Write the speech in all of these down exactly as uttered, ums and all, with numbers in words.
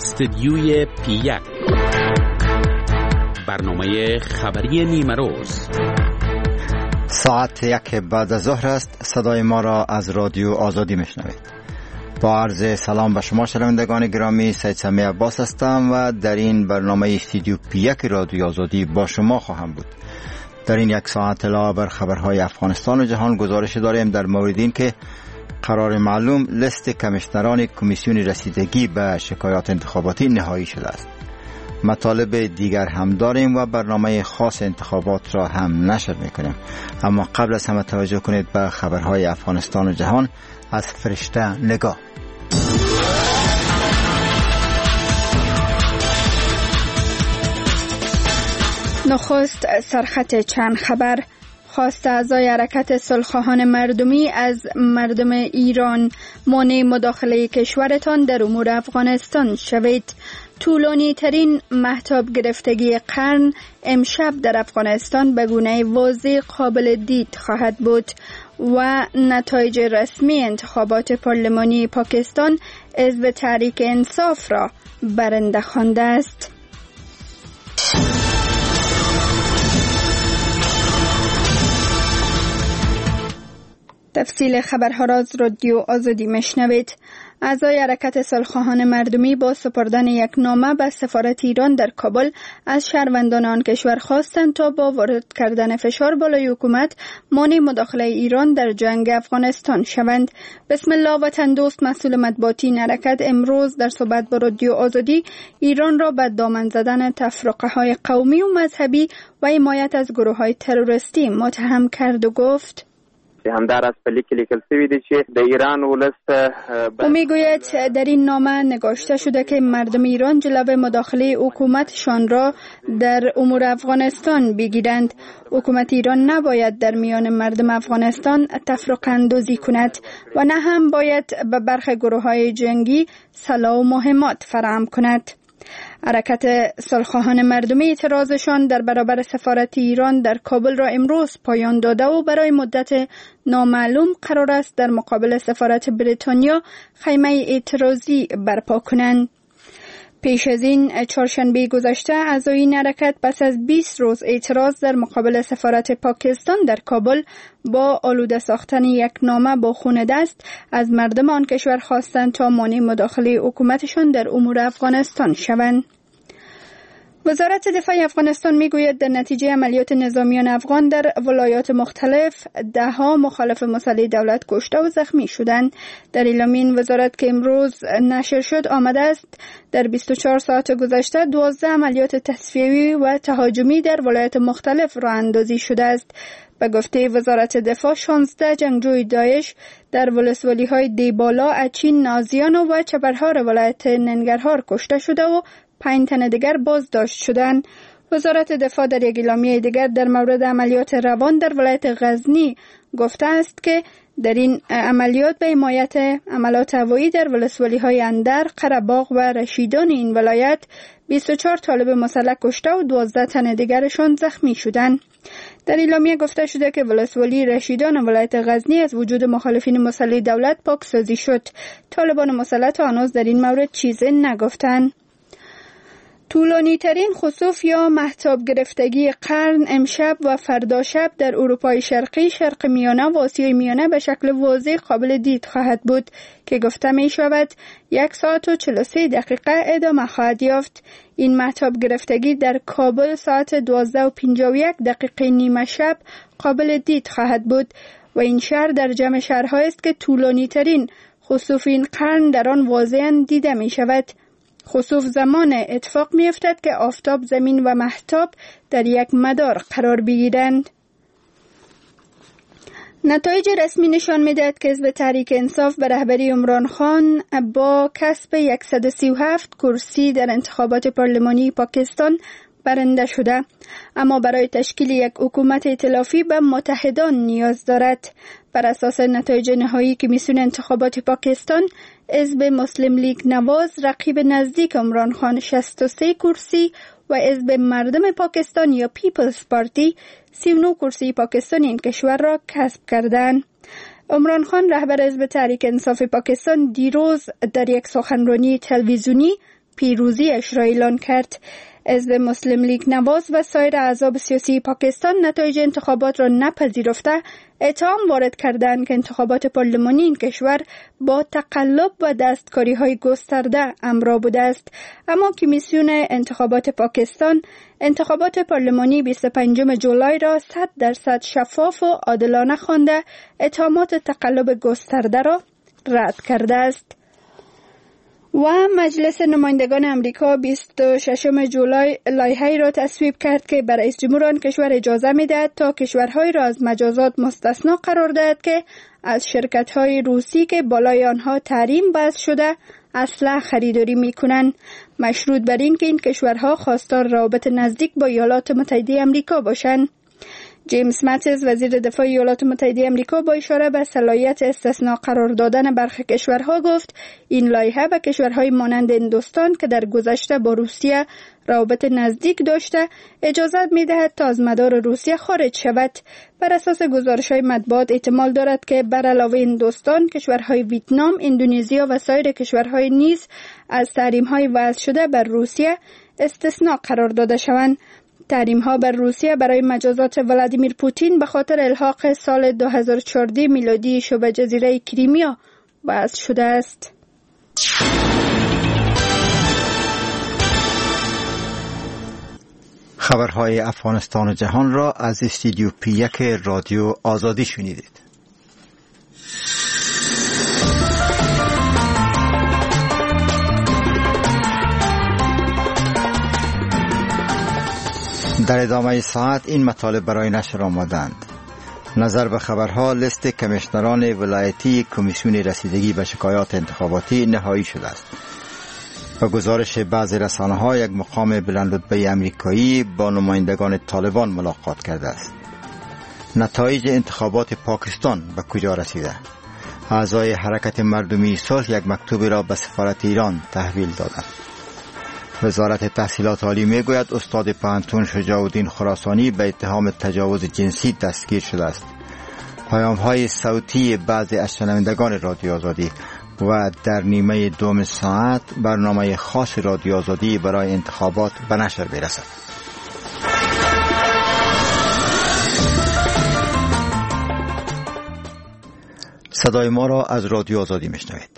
استدیوی پیک، برنامه خبری نیمه روز. ساعت یک بعد از ظهر است. صدای ما را از رادیو آزادی میشنوید. با عرض سلام به شما شنوندگان گرامی، سید سمی عباس هستم و در این برنامه استدیو پیک رادیو آزادی با شما خواهم بود. در این یک ساعت علاوه بر خبرهای افغانستان و جهان گزارش داریم در مورد این که قرار معلوم لیست کمیشنران کمیسیون رسیدگی به شکایات انتخاباتی نهایی شده است. مطالب دیگر هم داریم و برنامه خاص انتخابات را هم نشر میکنیم. اما قبل از همه توجه کنید به خبرهای افغانستان و جهان از فرشته نگاه. نخست سرخط چند خبر. خواست اعضای حرکت صلح‌خواهان مردمی از مردم ایران مانع مداخله کشورتان در امور افغانستان شوید. طولانی ترین مهتاب گرفتگی قرن امشب در افغانستان به گونه واضح قابل دید خواهد بود و نتایج رسمی انتخابات پارلمانی پاکستان حزب تحریک انصاف را برنده خوانده است. تفصیل خبرها را از رادیو آزادی میشنوید. اعضای حرکت صلح‌خواهان مردمی با سپردن یک نامه به سفارت ایران در کابل از شهروندان آن کشور خواستند تا با وارد کردن فشار بالای حکومت مانع مداخله ایران در جنگ افغانستان شوند. بسم الله وطن دوست مسئول مطبوعاتی این حرکت امروز در صحبت با رادیو آزادی ایران را به دامن زدن تفرقه‌های قومی و مذهبی و حمایت از گروه‌های تروریستی متهم کرد و گفت همدار از پلی که لیکل شوی دی چې د ایران ولست او میگوید در این نامه نگاشته شده که مردم ایران جلوه مداخله حکومتشان را در امور افغانستان بگیرند. حکومت ایران نباید در میان مردم افغانستان تفرقه اندازی کند و نه هم باید به برخی گروه‌های جنگی سلاح و مهمات فراهم کند. حرکت صلح‌خواهان مردمی اعتراضشان در برابر سفارت ایران در کابل را امروز پایان داده و برای مدت نامعلوم قرار است در مقابل سفارت بریتانیا خیمه اعتراضی برپا کنند. پیش از این چهارشنبه گذشته اعضای این حرکت پس از بیست روز اعتراض در مقابل سفارت پاکستان در کابل با آلوده ساختن یک نامه با خون دست از مردم آن کشور خواستند تا مانع مداخله حکومتشان در امور افغانستان شوند. وزارت دفاع افغانستان میگوید در نتیجه عملیات نظامیان افغان در ولایات مختلف ده ها مخالف مسلح دولت کشته و زخمی شدند. در اعلامیه این وزارت که امروز نشر شد آمده است در بیست و چهار ساعت گذشته دوازده عملیات تصفیه‌ای و تهاجمی در ولایات مختلف راه اندازی شده است. به گفته وزارت دفاع شانزده جنگجوی داعش در ولسوالی‌های دیبالا، اچین، نازیان و چپرهار ولایت ننگرهار کشته شده و پنج تن دیگر بازداشت شدند. وزارت دفاع در یک اعلامیه دیگر در مورد عملیات روان در ولایت غزنی گفته است که در این عملیات به حمایت عملات هوایی در ولسوالی‌های اندر، قره‌باغ و رشیدان این ولایت بیست و چهار طالب مسلح کشته و دوازده تن دیگرشان زخمی شدند. در اعلامیه گفته شده که ولسوالی رشیدان ولایت غزنی از وجود مخالفین مسلح دولت پاکسازی شد. طالبان مسلح تا هنوز در این مورد چیزی نگفتند. طولانی ترین خسوف یا مهتاب گرفتگی قرن امشب و فردا شب در اروپای شرقی، شرق میانه و آسیای میانه به شکل واضح قابل دید خواهد بود که گفته می شود یک ساعت و چهل و سه دقیقه ادامه خواهد یافت. این مهتاب گرفتگی در کابل ساعت دوازده و پنجاه و یک دقیقه نیمه شب قابل دید خواهد بود و این شهر در جمع شهرهایی است که طولانی ترین خسوف این قرن در آن واضحاً دیده می شود. خسوف زمان اتفاق می افتد که آفتاب، زمین و مهتاب در یک مدار قرار بگیرند. نتایج رسمی نشان می دهد که حزب تحریک انصاف به رهبری عمران خان با کسب صد و سی و هفت کرسی در انتخابات پارلمانی پاکستان برنده شده، اما برای تشکیل یک حکومت ائتلافی به متحدان نیاز دارد. بر اساس نتایج نهایی کمیسیون انتخابات پاکستان، حزب مسلم لیگ نواز رقیب نزدیک عمران خان شصت و سه کرسی و حزب مردم پاکستان یا پیپلز پارتی سی و نه کرسی پاکستان این کشور را کسب کردند. عمران خان رهبر حزب تحریک انصاف پاکستان دیروز در یک سخنرانی تلویزیونی پیروزیش را اعلان کرد. حزب مسلم لیگ نواز و سایر احزاب سیاسی پاکستان نتایج انتخابات را نپذیرفته اتهام وارد کردند که انتخابات پارلمانی این کشور با تقلب و دستکاری های گسترده همراه بوده است. اما کمیسیون انتخابات پاکستان انتخابات پارلمانی بیست و پنجم جولای را صد درصد شفاف و عادلانه خوانده اتهامات تقلب گسترده را رد کرده است. و مجلس نمایندگان امریکا بیست و ششم جولای لایحه‌ای را تصویب کرد که بر رئیس جمهور آن کشور اجازه می‌دهد تا کشورهای را از مجازات مستثنا قرار دهد که از شرکت‌های روسی که بالای آنها تحریم وضع شده اسلحه خریداری می‌کنند، مشروط بر این که این کشورها خواستار روابط نزدیک با ایالات متحده آمریکا باشند. جیمز ماتیز وزیر دفاع ایالات متحده آمریکا با اشاره به صلاحیت استثناء قرار دادن برخی کشورها گفت این لایحه به کشورهای مانند هندوستان که در گذشته با روسیه روابط نزدیک داشته اجازه می‌دهد تا از مدار روسیه خارج شود. بر اساس گزارش‌های مطبوعات احتمال دارد که بر علاوه هندوستان کشورهای ویتنام، اندونزیا و سایر کشورهای نیز از تحریم‌های وضع شده بر روسیه استثناء قرار داده شوند. تحریم ها بر روسیه برای مجازات ولادیمیر پوتین به خاطر الحاق سال دو هزار و چهارده میلادی شبه جزیره کریمیا وضع شده است. خبرهای افغانستان و جهان را از استودیو پی یک رادیو آزادی شنیدید. در ادامه ساعت این مطالب برای نشر آمدند. نظر به خبرها، لیست کمیشنران ولایتی کمیسیون رسیدگی به شکایات انتخاباتی نهایی شده است. به گزارش بعضی رسانه‌ها یک مقام بلندرتبه آمریکایی با نمایندگان طالبان ملاقات کرده است. نتایج انتخابات پاکستان به کجا رسیده؟ اعضای حرکت مردمی صلح یک مکتوبی را به سفارت ایران تحویل دادند. وزارت تحصیلات عالی میگوید استاد پانتون شجاع الدین خراسانی به اتهام تجاوز جنسی دستگیر شده است. پیام‌های صوتی بعضی از شنوندگان رادیو آزادی و در نیمه دوم ساعت برنامه خاص رادیو آزادی برای انتخابات به نشر برسد. صدای ما را از رادیو آزادی میشنوید.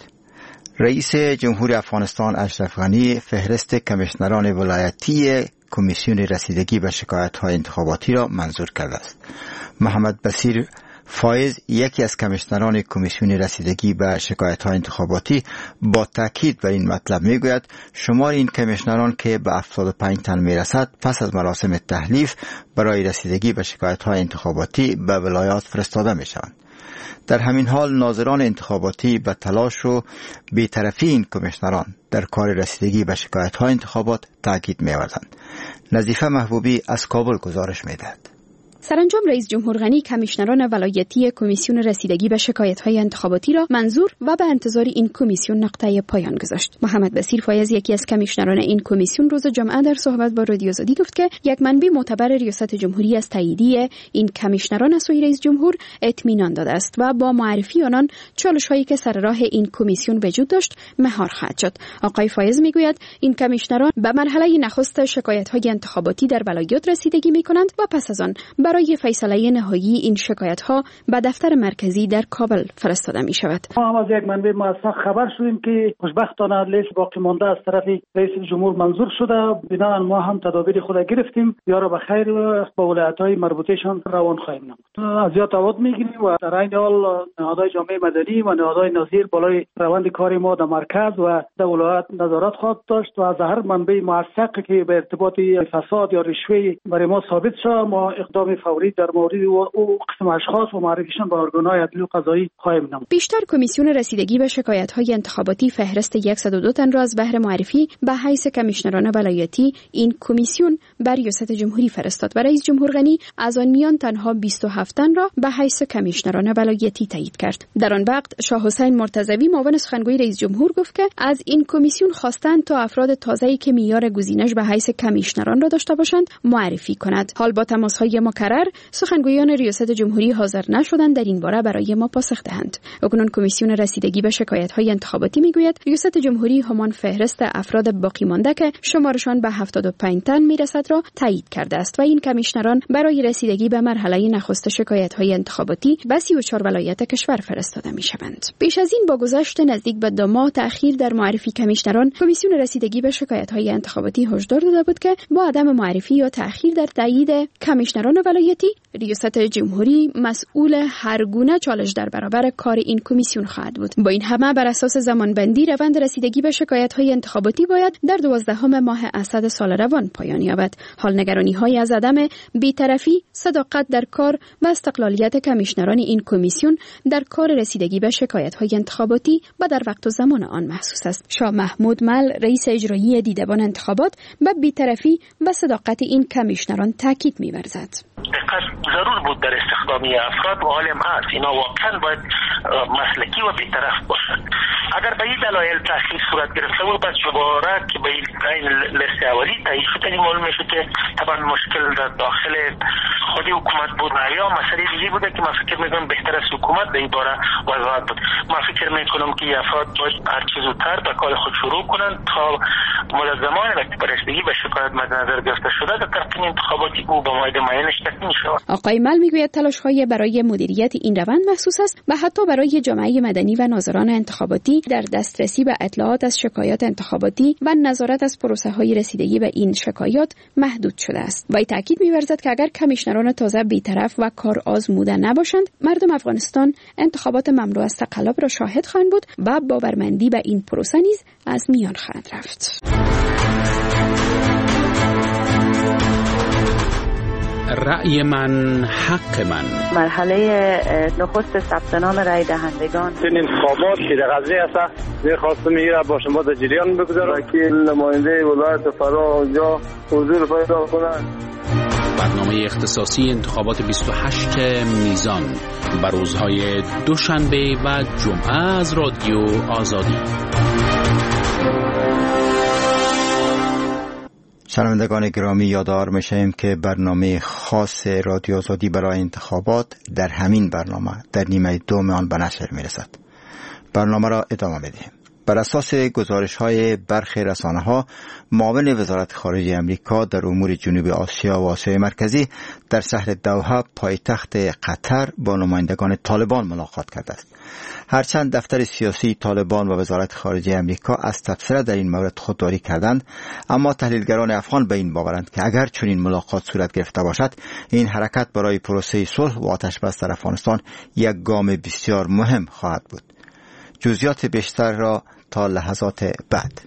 رئیس جمهور افغانستان اشرف غنی فهرست کمیشنران ولایتی کمیسیون رسیدگی به شکایت‌های انتخاباتی را منظور کرده است. محمد بصیر فایز، یکی از کمیشنران کمیسیون رسیدگی به شکایت‌های انتخاباتی، با تاکید بر این مطلب میگوید شمار این کمیشنران که به هفتاد و پنج تن میرسد پس از مراسم تحلیف برای رسیدگی به شکایت‌های انتخاباتی به ولایات فرستاده میشوند. در همین حال ناظران انتخاباتی به تلاش و بی‌طرفی این کمیشنران در کار رسیدگی به شکایت‌های انتخابات تاکید می‌ورزند. نظیفه محبوبی از کابل گزارش می‌دهد. سرانجام رئیس جمهور غنی کمیشنران ولایتی کمیسیون رسیدگی به شکایت‌های انتخاباتی را منظور و به انتظار این کمیسیون نقطه پایان گذاشت. محمد بصیر فایز، یکی از کمیشنران این کمیسیون، روز جمعه در صحبت با رادیو آزادی گفت که یک منبع معتبر ریاست جمهوری از تاییدیه این کمیشنران از سوی رئیس جمهور اطمینان داده است و با معرفی آنان چالش‌هایی که سر راه این کمیسیون وجود داشت مهار خواهد شد. آقای فایز میگوید این کمیشنران به مرحله نخست شکایت‌های انتخاباتی در ولایات رسیدگی می‌کنند و پس از آن برای فیصله نهایی این شکایت‌ها به دفتر مرکزی در کابل فرستاده می شود. ما هم از یک منبع موثق خبر شدیم که خوشبختانه لیست باقی مانده از طرف رئیس جمهور منظور شده. بنابراین ما هم تدابیر خود گرفتیم، یا را به خیر با ولایت‌های مربوطه‌شان روان خواهیم نمود. از یاد تعهد می‌گیریم و در این حال نهادهای جامعه مدنی و نهادهای نظیر بالای روند کار ما در مرکز و در ولایت نظارت خواهد داشت و از هر منبع موثق که به ارتباط فساد یا رشوه برای ما ثابت شد ما اقدام فوری در مورد او قسم اشخاص و معرفیشان به ارگان‌های عدلی و قضایی خواهیم نمود. بیشتر کمیسیون رسیدگی به شکایت‌های انتخاباتی فهرست صد و دو تن را از بهر معرفی به حیث کمیشنران ولایتی این کمیسیون بر ریاست جمهوری فرستاد و رئیس جمهور غنی از آن میان تنها بیست و هفت تن را به حیث کمیشنران ولایتی تایید کرد. در آن وقت شاه حسین مرتضوی معاون سخنگوی رئیس جمهور گفت که از این کمیسیون خواستند تا افراد تازه‌ای که معیار گزینش به حیث کمیشنران را داشته باشند معرفی کند. حال با تماس‌های مکرر مقرر سخنگویان ریاست جمهوری حاضر نشدند در این باره برای ما پاسخ دهند. اکنون کمیسیون رسیدگی به شکایت‌های انتخاباتی میگوید ریاست جمهوری همان فهرست افراد باقی مانده که شمارشان به هفتاد و پنج تن میرسد را تایید کرده است و این کمیشنران برای رسیدگی به مرحله نخست شکایت‌های انتخاباتی به سی و چهار ولایت کشور فرستاده میشوند. پیش از این با گذشت نزدیک به دو ماه تأخیر در معرفی کمیشنران، کمیسیون رسیدگی به شکایت‌های انتخاباتی هشدار داده بود که با عدم معرفی یا تأخیر در تایید کمیشنران ولایتی، ریاست جمهوری مسئول هر گونه چالش در برابر کار این کمیسیون خواهد بود. با این همه بر اساس زمانبندی روند رسیدگی به شکایت‌های انتخاباتی باید در دوازدهم ماه اسد سال روان پایان یابد. حال نگرانی‌های از عدم بی‌طرفی، صداقت در کار و استقلالیت کمیشنران این کمیسیون در کار رسیدگی به شکایت‌های انتخاباتی و در وقت و زمان آن محسوس است. شاه محمود مل، رئیس اجرایی دیدبان انتخابات، به بی‌طرفی و صداقت این کمیشنران تاکید می‌ورزد. دقت ضرور بود در استخدامی افراد و عالم هست. اینا واقعا باید مسلکی و بی‌طرف باشند. اگر به این دلایل تأخیر صورت گرفته بود، پس دوباره که به این لیست اولی تایید شد، این معلوم میشه که طبعا مشکل در داخل خود حکومت بود یا مسئله دیگه بوده که من فکر میکنم بهتر است حکومت به این باره وضاحت بود. من فکر میکنم که افراد باید هر چه زودتر به کار خود شروع کنند تا ملزمانی وقتی به رسیدگی به شکایت مد نظر گرفته شده در ترتیب انتخاباتی او به موعد معینش تکمیل شود. آقای مل میگوید تلاش‌های برای مدیریت این روند محسوس است و حتی برای جامعه مدنی و ناظران انتخاباتی در دسترسی به اطلاعات از شکایات انتخاباتی و نظارت از پروسه‌های رسیدگی به این شکایات محدود شده است. و تاکید می‌ورزد که اگر کمیشنران تازه بی‌طرف و کار آزموده نباشند، مردم افغانستان انتخابات مملو از تقلب را شاهد خواهند بود و باورمندی به این پروسه نیز از میان خواهد رفت. رأی من حق من. مرحله نخست ثبت نام رای دهندگان این انتخابات که در قضیه است می‌خواستم میگیره با شما در جریان بگذارم که نماینده ولایت فرا اونجا حضور پیدا کنند. برنامه اختصاصی انتخابات بیست و هشتم میزان بر روزهای دوشنبه و جمعه از رادیو آزادی. شنوندگان گرامی، یادآور میشیم که برنامه خاص رادیو آزادی برای انتخابات در همین برنامه در نیمه دوم آن به نشر میرسد. برنامه را ادامه میدهیم. بر اساس گزارش‌های برخی رسانه‌ها، معاون وزارت خارجه امریکا در امور جنوب آسیا و آسیای مرکزی در شهر دوحه پایتخت قطر با نمایندگان طالبان ملاقات کرده است. هرچند دفتر سیاسی طالبان و وزارت خارجه امریکا از تبصره در این مورد خودداری کردند، اما تحلیلگران افغان به این باورند که اگر چنین ملاقات صورت گرفته باشد، این حرکت برای پروسه صلح و آتش‌بس در افغانستان یک گام بسیار مهم خواهد بود. جزئیات بیشتر را تا لحظات بعد.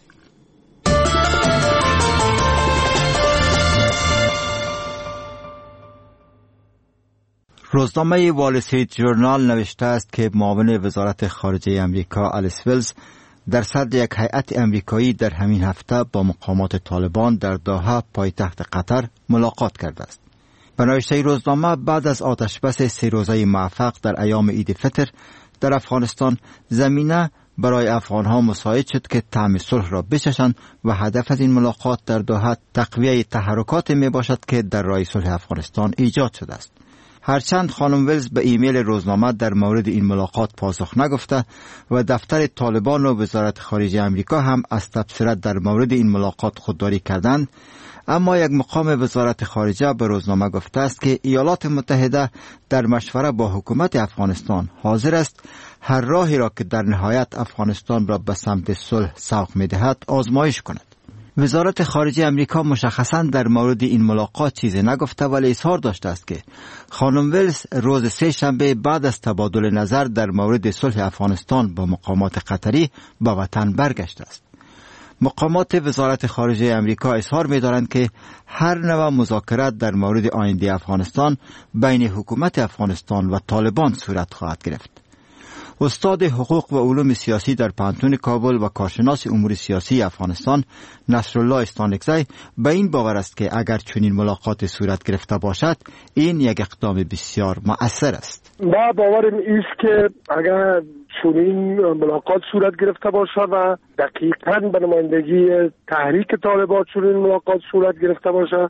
روزنامه وال استریت جورنال نوشته است که معاون وزارت خارجه امریکا آلیس ویلز در صدر یک هیئت امریکایی در همین هفته با مقامات طالبان در دوحه پایتخت قطر ملاقات کرده است. به نوشته روزنامه، بعد از آتشبس سه روزه موفق در ایام عید فطر در افغانستان، زمینه برای افغانها مساعد شد که طعم صلح را بچشند و هدف از این ملاقات در دوحه تقویه تحرکات می باشد که در راه صلح افغانستان ایجاد شده است. هرچند خانم ویلز به ایمیل روزنامه در مورد این ملاقات پاسخ نگفته و دفتر طالبان و وزارت خارجه امریکا هم از تبصره در مورد این ملاقات خودداری کردند، اما یک مقام وزارت خارجه به روزنامه گفته است که ایالات متحده در مشوره با حکومت افغانستان حاضر است هر راهی را که در نهایت افغانستان را به سمت صلح سوق می‌دهد آزمایش کند. وزارت خارجه امریکا مشخصاً در مورد این ملاقات چیزی نگفته، ولی اظهار داشته است که خانم ویلز روز سه شنبه بعد از تبادل نظر در مورد صلح افغانستان با مقامات قطری به وطن برگشته است. مقامات وزارت خارجه امریکا اظهار می‌دارند که هر نوع مذاکرات در مورد آینده افغانستان بین حکومت افغانستان و طالبان صورت خواهد گرفت. استاد حقوق و علوم سیاسی در پانتون کابل و کارشناس امور سیاسی افغانستان نصرالله استانکزی به این باور است که اگر چنین ملاقات صورت گرفته باشد، این یک اقدام بسیار مؤثر است. ما باورم است که اگر چنین ملاقات صورت گرفته باشد و دقیقاً به نمایندگی تحریک طالبان چنین ملاقات صورت گرفته باشد،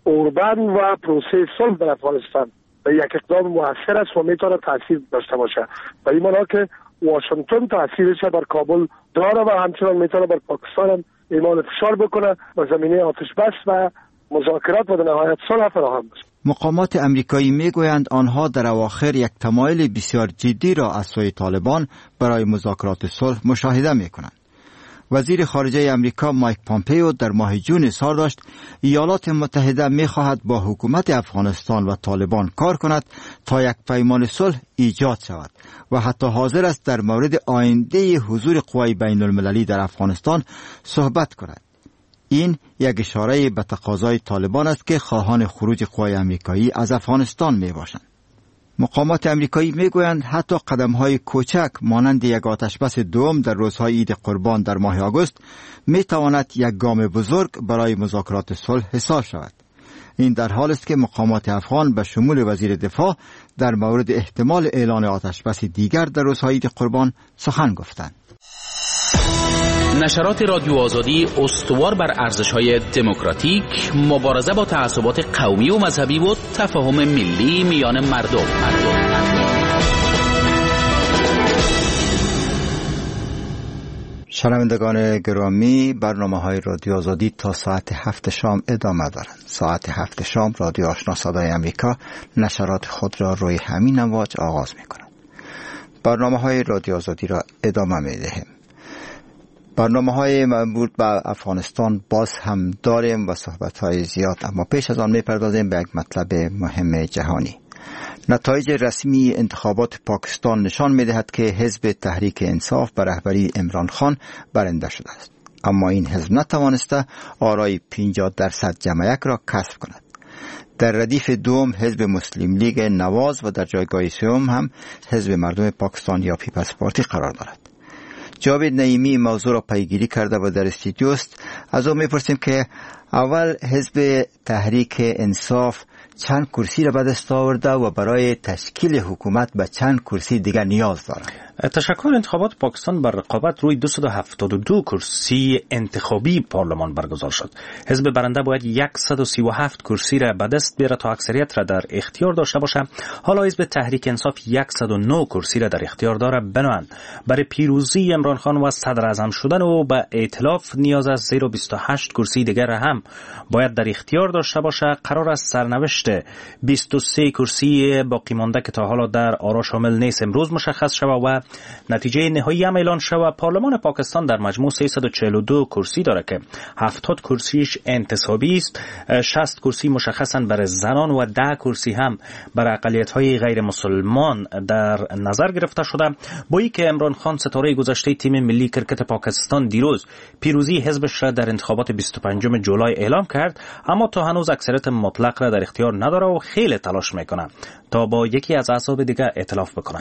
اوربن و پروسه صلح در افغانستان و یک اقدام موثر است و میتونه تاثیر داشته باشه و این معنی که واشنگتن تاثیرش بر کابل داره و همچنان میتونه بر پاکستان هم ایمان فشار بکنه و زمینه آتش بس و مذاکرات و در نهایت صلح فراهم بشه. مقامات امریکایی میگویند آنها در اواخر یک تمایل بسیار جدی را از سوی طالبان برای مذاکرات صلح مشاهده میکنند. وزیر خارجه امریکا مایک پامپیو در ماه جون اظهار داشت ایالات متحده میخواهد با حکومت افغانستان و طالبان کار کند تا یک پیمان صلح ایجاد شود و حتی حاضر است در مورد آینده حضور قوای بین المللی در افغانستان صحبت کند. این یک اشاره به تقاضای طالبان است که خواهان خروج قوای امریکایی از افغانستان می باشند. مقامات امریکایی می گویند حتی قدم‌های کوچک مانند یک آتشبس دوم در روزهای عید قربان در ماه آگوست می تواند یک گام بزرگ برای مذاکرات صلح حساب شود. این در حال است که مقامات افغان به شمول وزیر دفاع در مورد احتمال اعلان آتشبس دیگر در روزهای عید قربان سخن گفتند. نشرات رادیو آزادی استوار بر ارزش‌های دموکراتیک، مبارزه با تعصبات قومی و مذهبی و تفاهم ملی میان مردم. شنوندگان گرامی، برنامه‌های رادیو آزادی تا ساعت هفت شام ادامه دارند. ساعت هفت شام رادیو آشنا صدای امریکا نشرات خود را روی همین امواج آغاز می‌کند. برنامه‌های رادیو آزادی را ادامه می‌دهیم. برنامه‌های مربوط به افغانستان باز هم داریم و صحبت‌های زیاد، اما پیش از آن می‌پردازیم به یک مطلب مهم جهانی. نتایج رسمی انتخابات پاکستان نشان می‌دهد که حزب تحریک انصاف به رهبری عمران خان برنده شده است، اما این حزب نتوانسته آرای پنجاه درصد جمعیت را کسب کند. در ردیف دوم حزب مسلم لیگ نواز و در جایگاه سوم هم حزب مردم پاکستان یا پیپلز پارتی قرار دارد. جاوید نعیمی موضوع را پیگیری کرده و در استودیو است. از او میپرسیم که اول حزب تحریک انصاف چند کرسی را به دست آورده و برای تشکیل حکومت به چند کرسی دیگر نیاز دارد؟ تشکل انتخابات پاکستان بر رقابت روی دویست و هفتاد و دو کرسی انتخابی پارلمان برگزار شد. حزب برنده باید صد و سی و هفت کرسی را به دست بیاره تا اکثریت را در اختیار داشته باشه. حالا حزب تحریک انصاف صد و نه کرسی را در اختیار داره. بنابراین برای پیروزی عمران خان و صدر اعظم شدن و به ائتلاف نیاز است، زیرا بیست و هشت کرسی دیگر هم باید در اختیار داشته باشه. قرار است سرنوشت بیست و سه کرسی باقی مانده که تا حالا در آرا شامل نیست امروز مشخص شود و نتیجه نهایی هم اعلان شود. پارلمان پاکستان در مجموع سیصد و چهل و دو کرسی داره که هفتاد کرسیش انتصابی است، شصت کرسی مشخصاً برای زنان و ده کرسی هم برای اقلیت‌های غیر مسلمان در نظر گرفته شده. با اینکه عمران خان ستاره گذشته تیم ملی کرکت پاکستان دیروز پیروزی حزبش را در انتخابات بیست و پنجم جولای اعلام کرد، اما تا هنوز اکثریت مطلق را در اختیار نداره و خیلی تلاش میکنه تا با یکی از احزاب دیگر ائتلاف بکنه.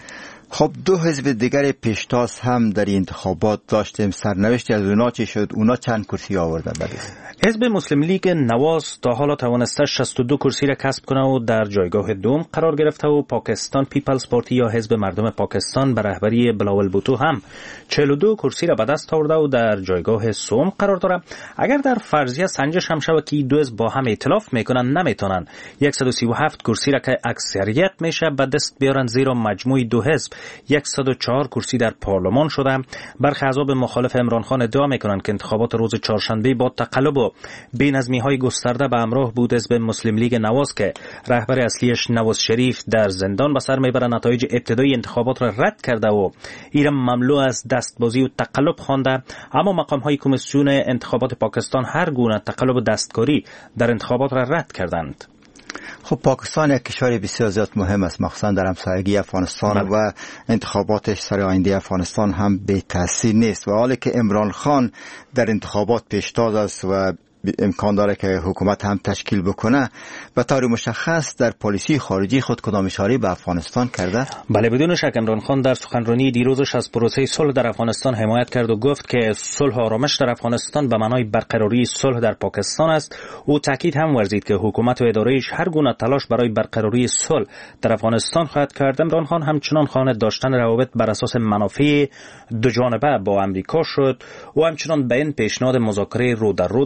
خب دو حزب دیگر پیشتاز هم در این انتخابات داشتیم، سرنوشتی از اونا چی شد؟ اونا چند کرسی آوردن؟ بله. حزب مسلم لیگ نواز تا حالا توانسته شصت و دو کرسی را کسب کنه و در جایگاه دوم قرار گرفته و پاکستان پیپلز پارتی یا حزب مردم پاکستان به رهبری بلاول بوتو هم چهل و دو کرسی را به دست آورده و در جایگاه سوم قرار داره. اگر در فرضیه سنجش هم شود که دو حزب با هم ائتلاف میکنن، نمیتونن صد و سی و هفت کرسی را که اکثریت میشه به دست بیارن، زیرا مجموع دو حزب صد و چهار کرسی در پارلمان شده. برخی احزاب مخالف عمران خان ادعا میکنند که انتخابات روز چهارشنبه با تقلب و بی‌نظمی‌های گسترده به همراه بود حزب مسلم لیگ نواز که رهبر اصلیش نواز شریف در زندان به سر میبره، نتایج ابتدایی انتخابات را رد کرده و ایران مملو از دستبازی و تقلب خوانده. اما مقام‌های کمیسیون انتخابات پاکستان هر گونه تقلب و دستکاری در انتخابات را رد کردند. خب پاکستان یک کشور بسیار زیاد مهم است، مخصوصا در همسایگی افغانستان بله. و انتخاباتش سر آینده افغانستان هم بی تاثیر نیست و حالی که عمران خان در انتخابات پیشتاز است و امکان داره که حکومت هم تشکیل بکنه، به طور مشخص در پالیسی خارجی خود کدام اشاره به افغانستان کرده؟ بله بدون شک عمران خان در سخنرانی دیروزش از پروسه صلح در افغانستان حمایت کرد و گفت که صلح و آرامش در افغانستان به معنای برقراری صلح در پاکستان است. او تاکید هم ورزید که حکومت و اداره‌اش هر گونه تلاش برای برقراری صلح در افغانستان خواهد کرد. عمران خان همچنان خواهد داشتن روابط بر اساس منافع دو جانبه با آمریکا شد و همچنان به این پیشنهاد مذاکره رو در رو داد و گفت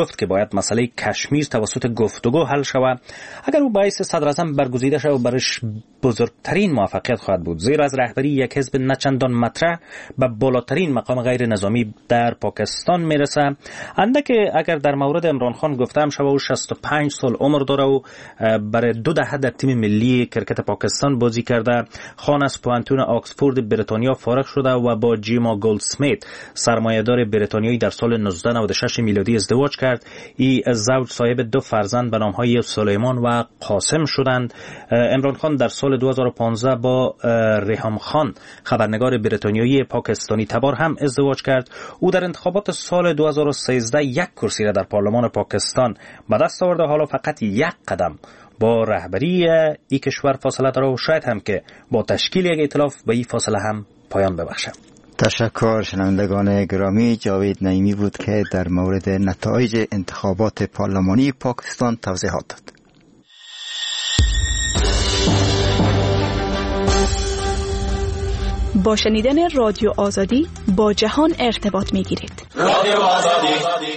گفت که باید مسئله کشمیر توسط گفتگو حل شود. اگر او باعث صدر اعظم برگزیده شود برش بزرگترین موفقیت خواهد بود، زیرا از رهبری یک حزب نچندان مطرح به بالاترین مقام غیر نظامی در پاکستان میرسه. اندک اگر در مورد عمران خان گفتم شود او شصت و پنج سال عمر داره و برای دو دهه در تیم ملی کرکت پاکستان بازی کرده. خان از پوانتون آکسفورد بریتانیا فارغ شده و با جیما گولدسمیت سرمایه‌دار بریتانیایی در سال نوزده نود و شش میلادی ازدواج کرد. این زوج صاحب دو فرزند به نام‌های سلیمان و قاسم شدند. عمران خان در سال دو هزار و پانزده با ریحام خان خبرنگار بریتانیایی پاکستانی تبار هم ازدواج کرد. او در انتخابات سال دو هزار و سیزده یک کرسی را در پارلمان پاکستان به دست آورد. حالا فقط یک قدم با رهبری این کشور فاصله داره و شاید هم که با تشکیل یک ائتلاف به این فاصله هم پایان ببخشه. تشکر. شنوندگان گرامی، جاوید نعیمی بود که در مورد نتایج انتخابات پارلمانی پاکستان توضیحات داد. با شنیدن رادیو آزادی با جهان ارتباط می‌گیرید. رادیو آزادی.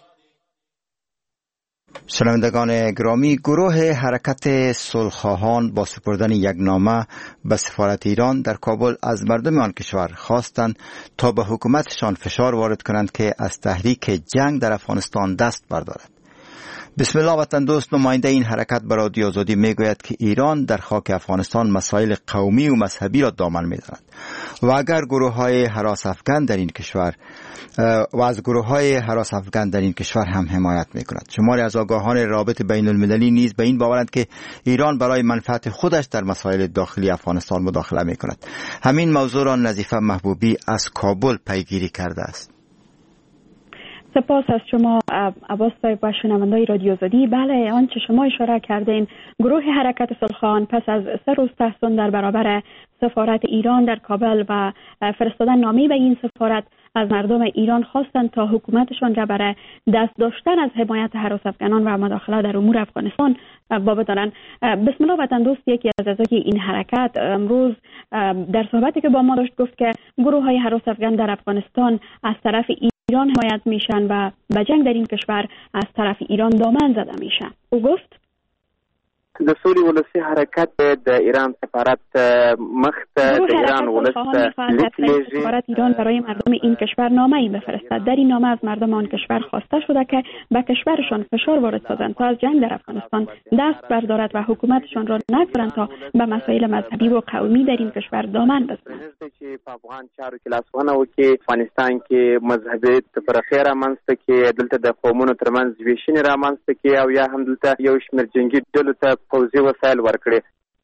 شنوندگان گرامی، گروه حرکت صلح‌خواهان با سپردن یک نامه به سفارت ایران در کابل از مردم آن کشور خواستند تا به حکومتشان فشار وارد کنند که از تحریک جنگ در افغانستان دست بردارد. بسم الله وطن دوست، نماینده این حرکت به رادیو آزادی میگوید که ایران در خاک افغانستان مسائل قومی و مذهبی را دامن میزند و اگر گروه های هراس افغان در این کشور و از گروه های هراس افغان در این کشور هم حمایت میکند. شماری از آگاهان رابطه بین المللی نیز به این باورند که ایران برای منفعت خودش در مسائل داخلی افغانستان مداخله میکند. همین موضوع را نظیفه محبوبی از کابل پیگیری کرده است. سپاس از شما عباس صاحب و شنوندگان رادیو آزادی. بله، آنچه شما اشاره کردین، گروه حرکت صلح‌خواهان پس از سه روز تحصن در برابر سفارت ایران در کابل و فرستادن نامه به این سفارت از مردم ایران خواستند تا حکومتشان را برای دست داشتن از حمایت هراس افغانان و مداخله در امور افغانستان بابت دارند. بسم الله وطن دوست، یکی از اعضای این حرکت امروز در صحبتی که با ما داشت گفت که گروه های هراس افغان در افغانستان از طرف ایران حمایت میشن و به جنگ در این کشور از طرف ایران دامن زده میشن. او گفت د سولې ولسی حرکت د ایران سفارت مخ ته د ایران ولس لیکلی سفارت ایران برای مردم این کشور نامه‌ای بفرستد. در این نامه از مردم آن کشور خواسته شده که به کشورشان فشار وارد سازند تا از جنگ در افغانستان دست بردارد و حکومتشان را نگذارند تا به مسائل مذهبی و قومی در این کشور دامن بزنند. چې په افغان چارو کې لاسونه وکړي، افغانستان کې مذهبي تفرقه رامنځته کړي، دلته د قومونو ترمنځ ویشنې رامنځته کړي او یا هم دلته یو شمېر جنگي ډلو ته پوځي وسایل ورکړي.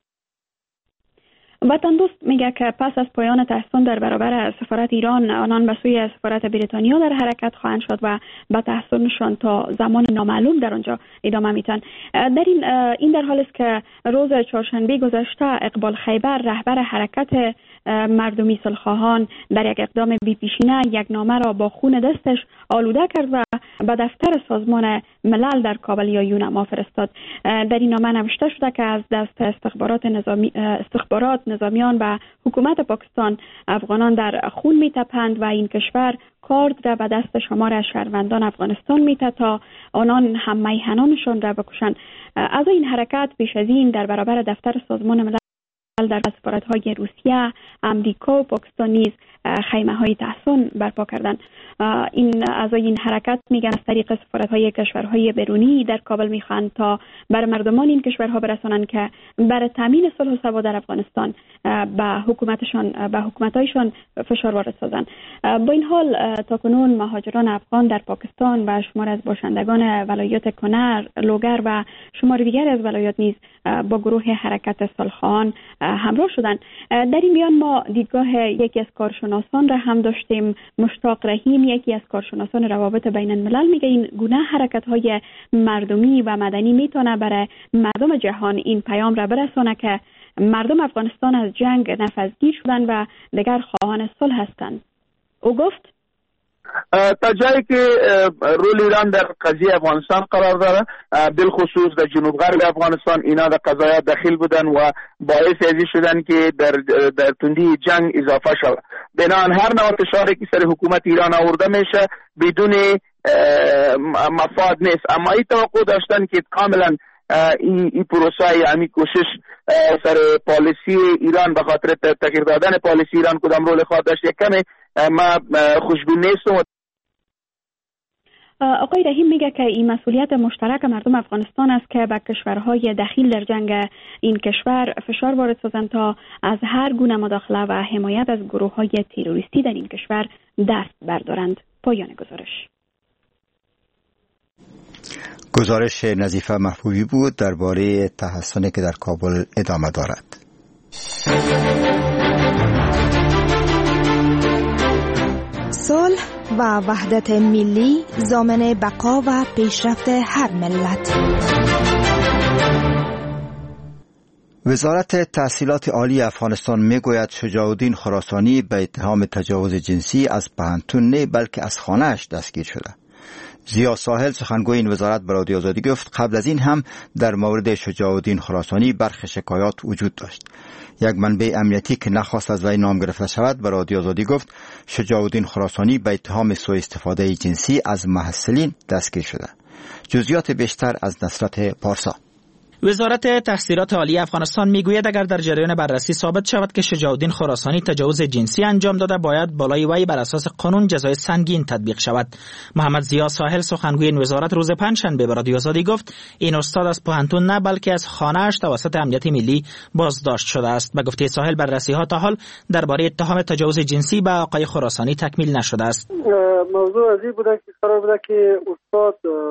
وطن دوست میگه که پس از پایان تحصن در برابر سفارت ایران، آنان به سوی سفارت بریتانیا در حرکت خواهند شد و به تحصنشان تا زمان نامعلوم در آنجا ادامه میتن. در این این در حالی است که روز چهارشنبه گذشته اقبال خیبر، رهبر حرکت مردمی صلح‌خواهان، در یک اقدام بی‌پیشینه یک نامه را با خون دستش آلوده کرد و به دفتر سازمان ملل در کابل یا یونما فرستاد. در این نامه نوشته شده که از دست استخبارات نظامی استخبارات نظامیان و حکومت پاکستان افغانان در خون میتپند و این کشور کارد را به دست شمار از شهروندان افغانستان میته تا آنان هم میهنانشان را بکشند. از این حرکت بیش از این در برابر دفتر سازمان ملل در سفارت‌های روسیه، امریکا و پاکستان نیز خیمه‌های تحصن برپا کردند. این اعضای این حرکت میگن از طریق سفارت‌های کشورهای بیرونی در کابل میخواهند تا بر مردمان این کشورها برسانند که برای تامین صلح و ثبات در افغانستان به حکومتشان به حکومت‌هایشان فشار وارد سازند. با این حال تاکنون مهاجران افغان در پاکستان و شمار از باشندگان ولایات کنر، لوگر و شمار دیگر از ولایات نیز با گروه حرکت صلح‌خواهان همراه شدند. در این میان ما دیدگاه یکی از کارشناسان را هم داشتیم. مشتاق رحیم، یکی از کارشناسان روابط بین الملل، میگه این گونه حرکت‌های مردمی و مدنی میتونه برای مردم جهان این پیام را برسونه که مردم افغانستان از جنگ نفسگیر شدن و دیگر خواهان صلح هستند. او گفت تا جایی که رول ایران در قضیه افغانستان قرار داره، بالخصوص در جنوب غرب افغانستان اینا در قضایا دخیل بودن و باعث ازی شدن که در در تندی جنگ اضافه شود. بنابراین هر نوع فشاری که سر حکومت ایران آورده میشه بدون مفاد نیست. اما این توقع داشتن که کاملا این این پروسه یعنی کوشش سر پالیسی ایران به خاطر تغییر دادن پالیسی ایران کدام رول خواهد داشت یک کمی ما خوشبین نیستم. آقای رحیم میگه که این مسئولیت مشترک مردم افغانستان است که به کشورهای دخیل در جنگ این کشور فشار وارد سازند تا از هر گونه مداخله و حمایت از گروه‌های تروریستی در این کشور دست بردارند. پایان گزارش. گزارش نظیفه محبوبی بود درباره تحصنی که در کابل ادامه دارد. صلح و وحدت ملی ضامن بقا و پیشرفت هر ملت. وزارت تحصیلات عالی افغانستان میگوید شجاع الدین خراسانی به اتهام تجاوز جنسی از پهنتون نه بلکه از خانه‌اش دستگیر شده. زیا ساحل سخنگوی این وزارت به رادیو آزادی گفت قبل از این هم در مورد شجاع الدین خراسانی برخی شکایات وجود داشت. یک منبع امنیتی که نخواست از وی نام گرفته شود به رادیو آزادی گفت شجاع الدین خراسانی به اتهام سوء استفاده جنسی از محصلین دستگیر شده. جزئیات بیشتر از نصرت پارسا. وزارت تحصیلات عالی افغانستان میگوید اگر در جریان بررسی ثابت شود که شجاع الدین خراسانی تجاوز جنسی انجام داده باید بالای وی بر اساس قانون جزای سنگین تطبیق شود. محمد زیا ساحل سخنگوی این وزارت روز پنجشنبه به رادیو آزادی گفت این استاد از پوهنتون نه بلکه از خانه‌اش توسط امنیت ملی بازداشت شده است. به گفته ساحل بررسی ها تا حال درباره اتهام تجاوز جنسی به آقای خراسانی تکمیل نشده است. موضوع از این بوده که قرار بوده که استاد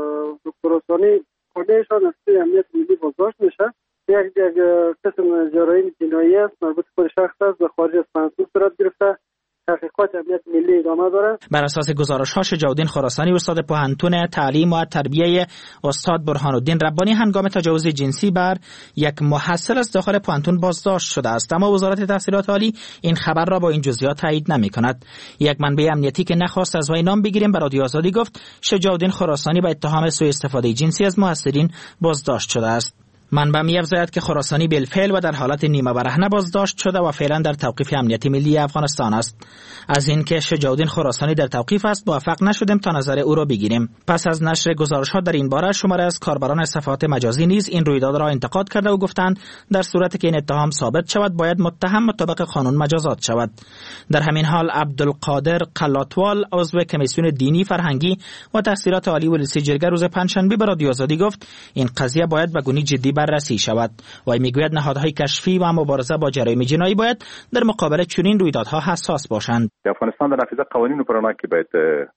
خراسانی خودشان از سوی امنیت ملی بازداشت میشه. یک یک قسم جرایم جنایی است مربوط به شخص است و خارج از پناهگاه صورت گرفته. تحقیقات امنیت ملی ادامه داره. بر اساس گزارش ها شجاع الدین خراسانی استاد پوهنتون تعلیم و تربیه استاد برهان الدین ربانی هنگام تجاوز جنسی بر یک محصل از داخل پوهنتون بازداشت شده است، اما وزارت تحصیلات عالی این خبر را با این جزئیات تایید نمی کند. یک منبع امنیتی که نخواست از وی نام بگیریم به رادیو آزادی گفت شجاع الدین خراسانی به اتهام سوء استفاده جنسی از محصلین بازداشت شده است. منبع می‌افزاید که خراسانی بالفعل و در حالت نیمه برهنه بازداشت شده و فعلا در توقیف امنیتی ملی افغانستان است. از اینکه شجاع الدین خراسانی در توقیف است موفق نشدیم تا نظر او را بگیریم. پس از نشر گزارش‌ها در این باره شماره از کاربران صفحات مجازی نیز این رویداد را انتقاد کرده و گفتند در صورتی که این اتهام ثابت شود باید متهم مطابق قانون مجازات شود. در همین حال عبدالقادر قلاتوال عضو کمیسیون دینی، فرهنگی و تحصیلات عالی ولسی جرگه روز پنجشنبه به رادیو آزادی گفت این قضیه باید به گونی جدی بررسی شود. و میگوید نهادهای کشفی و مبارزه با جرایم جنایی باید در مقابل چنین رویدادها حساس باشند. افغانستان در نافذ قوانین پرانا که باید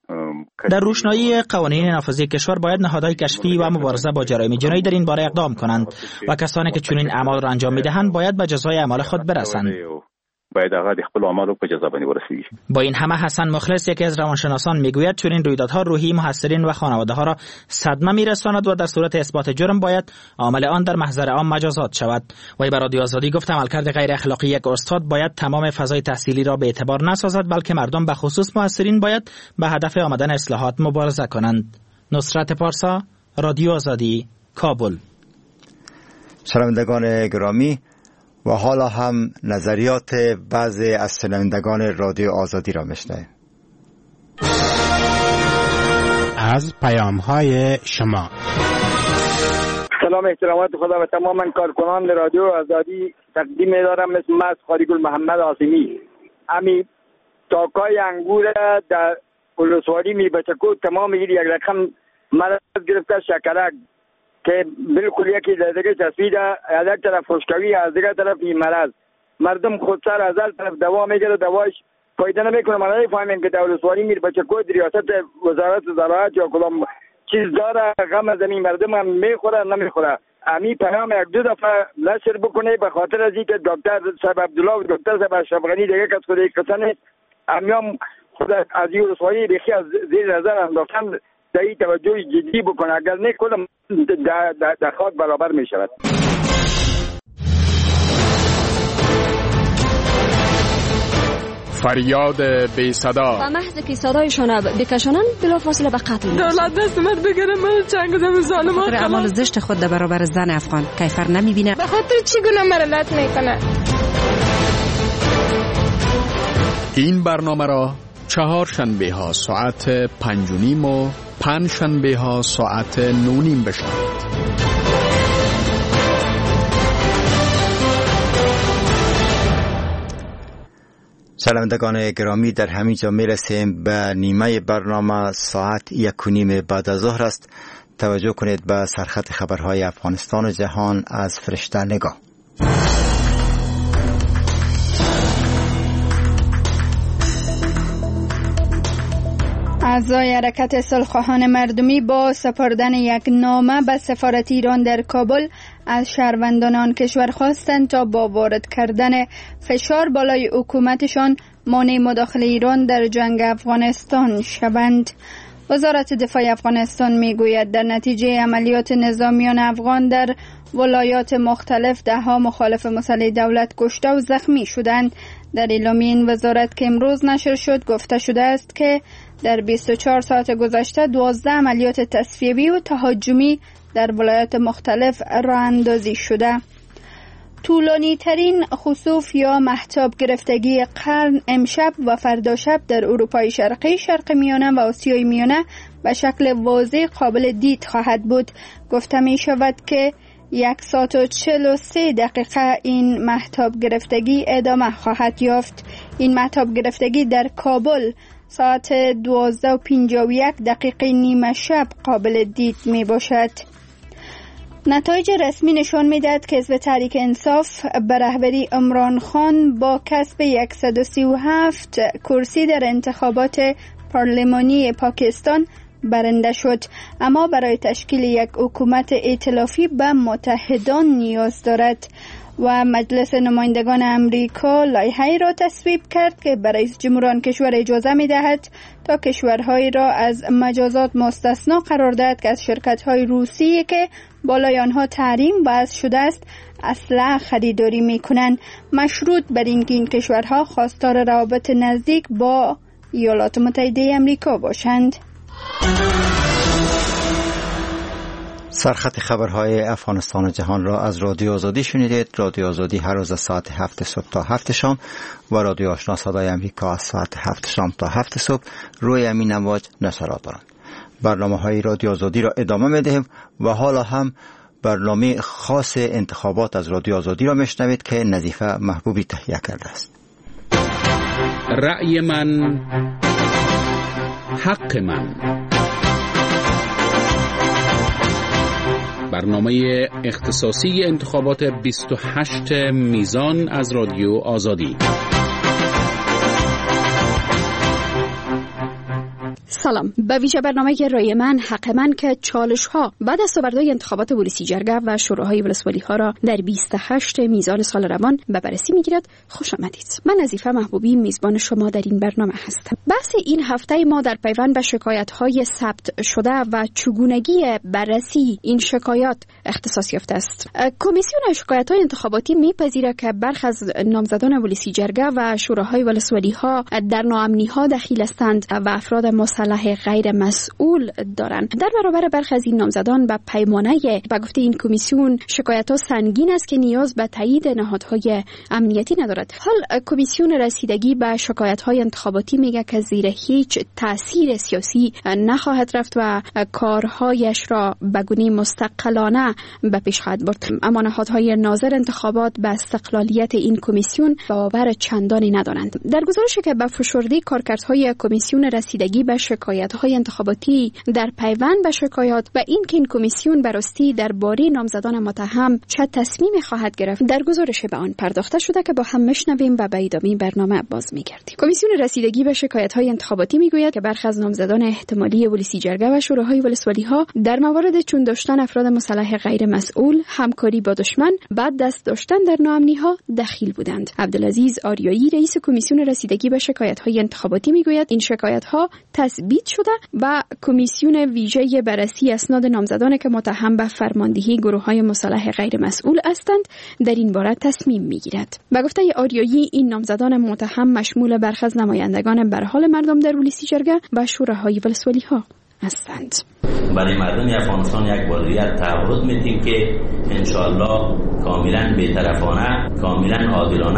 در روشنایی قوانین نافذه کشور باید نهادهای کشفی و مبارزه با جرایم جنایی در این باره اقدام کنند و کسانی که چنین اعمال را انجام میدهند باید به جزای اعمال خود برسند. باید هغه د خپل اعمالو په جزا باندې ورسیږي. با این همه حسن مخلص یکی از روانشناسان میگوید چنین رویدادها روحی محصلین و خانواده ها را صدمه میرساند و در صورت اثبات جرم باید عامل آن در محضر عام مجازات شود. وی به رادیو آزادی گفت عملکرد غیر اخلاقی یک استاد باید تمام فضای تحصیلی را به اعتبار نسازد بلکه مردم به خصوص محصلین باید به هدف آمدن اصلاحات مبارزه کنند. نصرت پارسا، رادیو آزادی، کابل. شنوندگان گرامی، و حالا هم نظریات بعضی از شنوندگان رادیو آزادی را میشنویم. از پیام‌های شما. سلام احترامات خدا و تماما کارکنان رادیو آزادی تقدیم دارم. مثل من خاریگل محمد عاصمی. امی تاکای انگور در ولسوالی میربچکو تمام یک رقم مرض گرفته، شکرک که بالکل یکی در دیگه تصویر از یک طرف خوشکوی از دیگه طرف این مرض مردم خودسر از هر طرف دوا میگیره، دواش فایده نمیکنه. ما نمیفهمیم که دولتواری میر بچکو ریاست وزارت زراعت یا کدام چیز داره غم زمین مردم هم میخوره نمیخوره. امی پیام یک دو دفعه نشر بکنه به خاطر از اینکه دکتر صاحب عبدالله و دکتر صاحب اشرف غنی دیگه کس خود یک قصه نیست. امی هم خود از این رسوایی بخی از زیر نظر انداختن در این توجه جدی بکنه، اگر نه کدام در خاک برابر می شود. فریاد بی صدا و محض که صدایشان بکشانند بلافاصله به قتل می‌رسند. دولت دست مرد بگیره من چنگ دم ظالمات. خاطر اعمال زشت خود در برابر زن افغان کیفر نمی‌بینه. به خاطر چی گناه مرا لط میکنه؟ این برنامه را چهار شنبه ها ساعت پنج و نیم و پنج شنبه ها ساعت نو نیم بشنوید. شنوندگان گرامی، در همین جا میرسیم به نیمه برنامه. ساعت یک و نیم بعد از ظهر است. توجه کنید به سرخط خبرهای افغانستان و جهان از فرشته نگاه. اعضای حرکت صلح‌خواهان مردمی با سپردن یک نامه به سفارت ایران در کابل از شهروندان آن کشور خواستند تا با وارد کردن فشار بالای حکومتشان مانع مداخله ایران در جنگ افغانستان شوند. وزارت دفاع افغانستان میگوید در نتیجه عملیات نظامیان افغان در ولایات مختلف ده ها مخالف مسلح دولت کشته و زخمی شدند. در اعلامیه این وزارت که امروز نشر شد گفته شده است که در بیست و چهار ساعت گذشته دوازده عملیات تصفیه‌ای و تهاجمی در ولایات مختلف راه اندازی شده. طولانی ترین خسوف یا مهتاب گرفتگی قرن امشب و فردا شب در اروپای شرقی، شرق میانه و آسیای میانه به شکل واضح قابل دید خواهد بود. گفته می شود که یک ساعت و چهل و سه دقیقه این مهتاب گرفتگی ادامه خواهد یافت. این مهتاب گرفتگی در کابل ساعت دوازده و پنجاه و یک دقیقه نیمه شب قابل دید می باشد. نتایج رسمی نشان می‌دهد که حزب تحریک انصاف به رهبری عمران خان با کسب صد و سی و هفت کرسی در انتخابات پارلمانی پاکستان برنده شد، اما برای تشکیل یک حکومت ائتلافی به متحدان نیاز دارد و مجلس نمایندگان امریکا لایحه‌ای را تصویب کرد که به رئیس جمهور آن کشور اجازه می‌دهد تا کشورهایی را از مجازات مستثنا قرار دهد که از شرکت‌های روسی که بالای آنها تحریم وضع شده است اسلحه خریداری می‌کنند، مشروط بر اینکه این کشورها خواستار روابط نزدیک با ایالات متحده آمریکا باشند. سرخط خبرهای افغانستان و جهان را از رادیو آزادی شنیدید. رادیو آزادی هر روز از ساعت هفت صبح تا هفت شام و رادیو آشنا صدای امریکا از ساعت هفت شام تا هفت صبح روی همین امواج نشرات دارند. برنامه های رادیو آزادی را ادامه می‌دهیم و حالا هم برنامه خاص انتخابات از رادیو آزادی را میشنوید که نظیفه محبوبی تهیه کرده است. رأی من حق من، برنامه اختصاصی انتخابات بیست و هشت میزان از رادیو آزادی. سلام، به ویژه برنامه رای من حق من که چالش ها بعد از سوبردهای انتخابات ولسی جرگه و شوراهای ولسوالی ها را در بیست و هشت میزان سال روان به بررسی میگیرد. خوش آمدید. من نظیفه محبوبی میزبان شما در این برنامه هستم. بحث این هفته ما در پیوند به شکایت های ثبت شده و چگونگی بررسی این شکایات اختصاص یافته است. کمیسیون شکایت های انتخاباتی میپذیرد که برخی از نامزدان ولسی جرگه و شوراهای ولسوالی ها در ناامنی ها دخیل هستند و افراد مسلح غیر مسئول دارند. در برابر برخی از این نامزدان به پیمانه به گفته این کمیسیون شکایت‌ها سنگین است که نیاز به تایید نهادهای امنیتی ندارد. حال کمیسیون رسیدگی به شکایت‌های انتخاباتی میگه که زیر هیچ تأثیر سیاسی نخواهد رفت و کارهایش را به گونه مستقلانه به پیش خواهد برد. اما نهادهای ناظر انتخابات به استقلالیت این کمیسیون باور چندانی ندارند. در گزارشی که به فشرده کارکردهای کمیسیون رسیدگی به شکایت‌های انتخاباتی در پیوند به شکایات و این که این کمیسیون براستی درباره نامزدان متهم چه تصمیمی خواهد گرفت در گزارش به آن پرداخته شده که با هم میشنویم و به ادامه برنامه باز می‌گردیم. کمیسیون رسیدگی به شکایت‌های انتخاباتی میگوید که برخی از نامزدان احتمالی ولسی جرگه و شوراهای ولسوالی‌ها در موارد چون داشتن افراد مسلح غیر مسئول، همکاری با دشمن، بعد دست داشتن در ناامنی‌ها دخیل بودند. عبدالعزیز آریایی رئیس کمیسیون رسیدگی به شکایت‌های انتخاباتی میگوید این شکایت‌ها تثبیت شده و کمیسیون ویژه بررسی اسناد نامزدان که متهم به فرماندهی گروه‌های مسلح غیر مسئول هستند در این باره تصمیم میگیرد. به گفته آریایی این نامزدان متهم مشمول برخی از نمایندگان به حال مردم در ولسی جرگه و شوراهای ولسوالی‌ها هستند. برای مردم افغانستان یک بار دیگر تعهد میدیم که انشاءالله کاملا بی‌طرفانه، کاملا عادلانه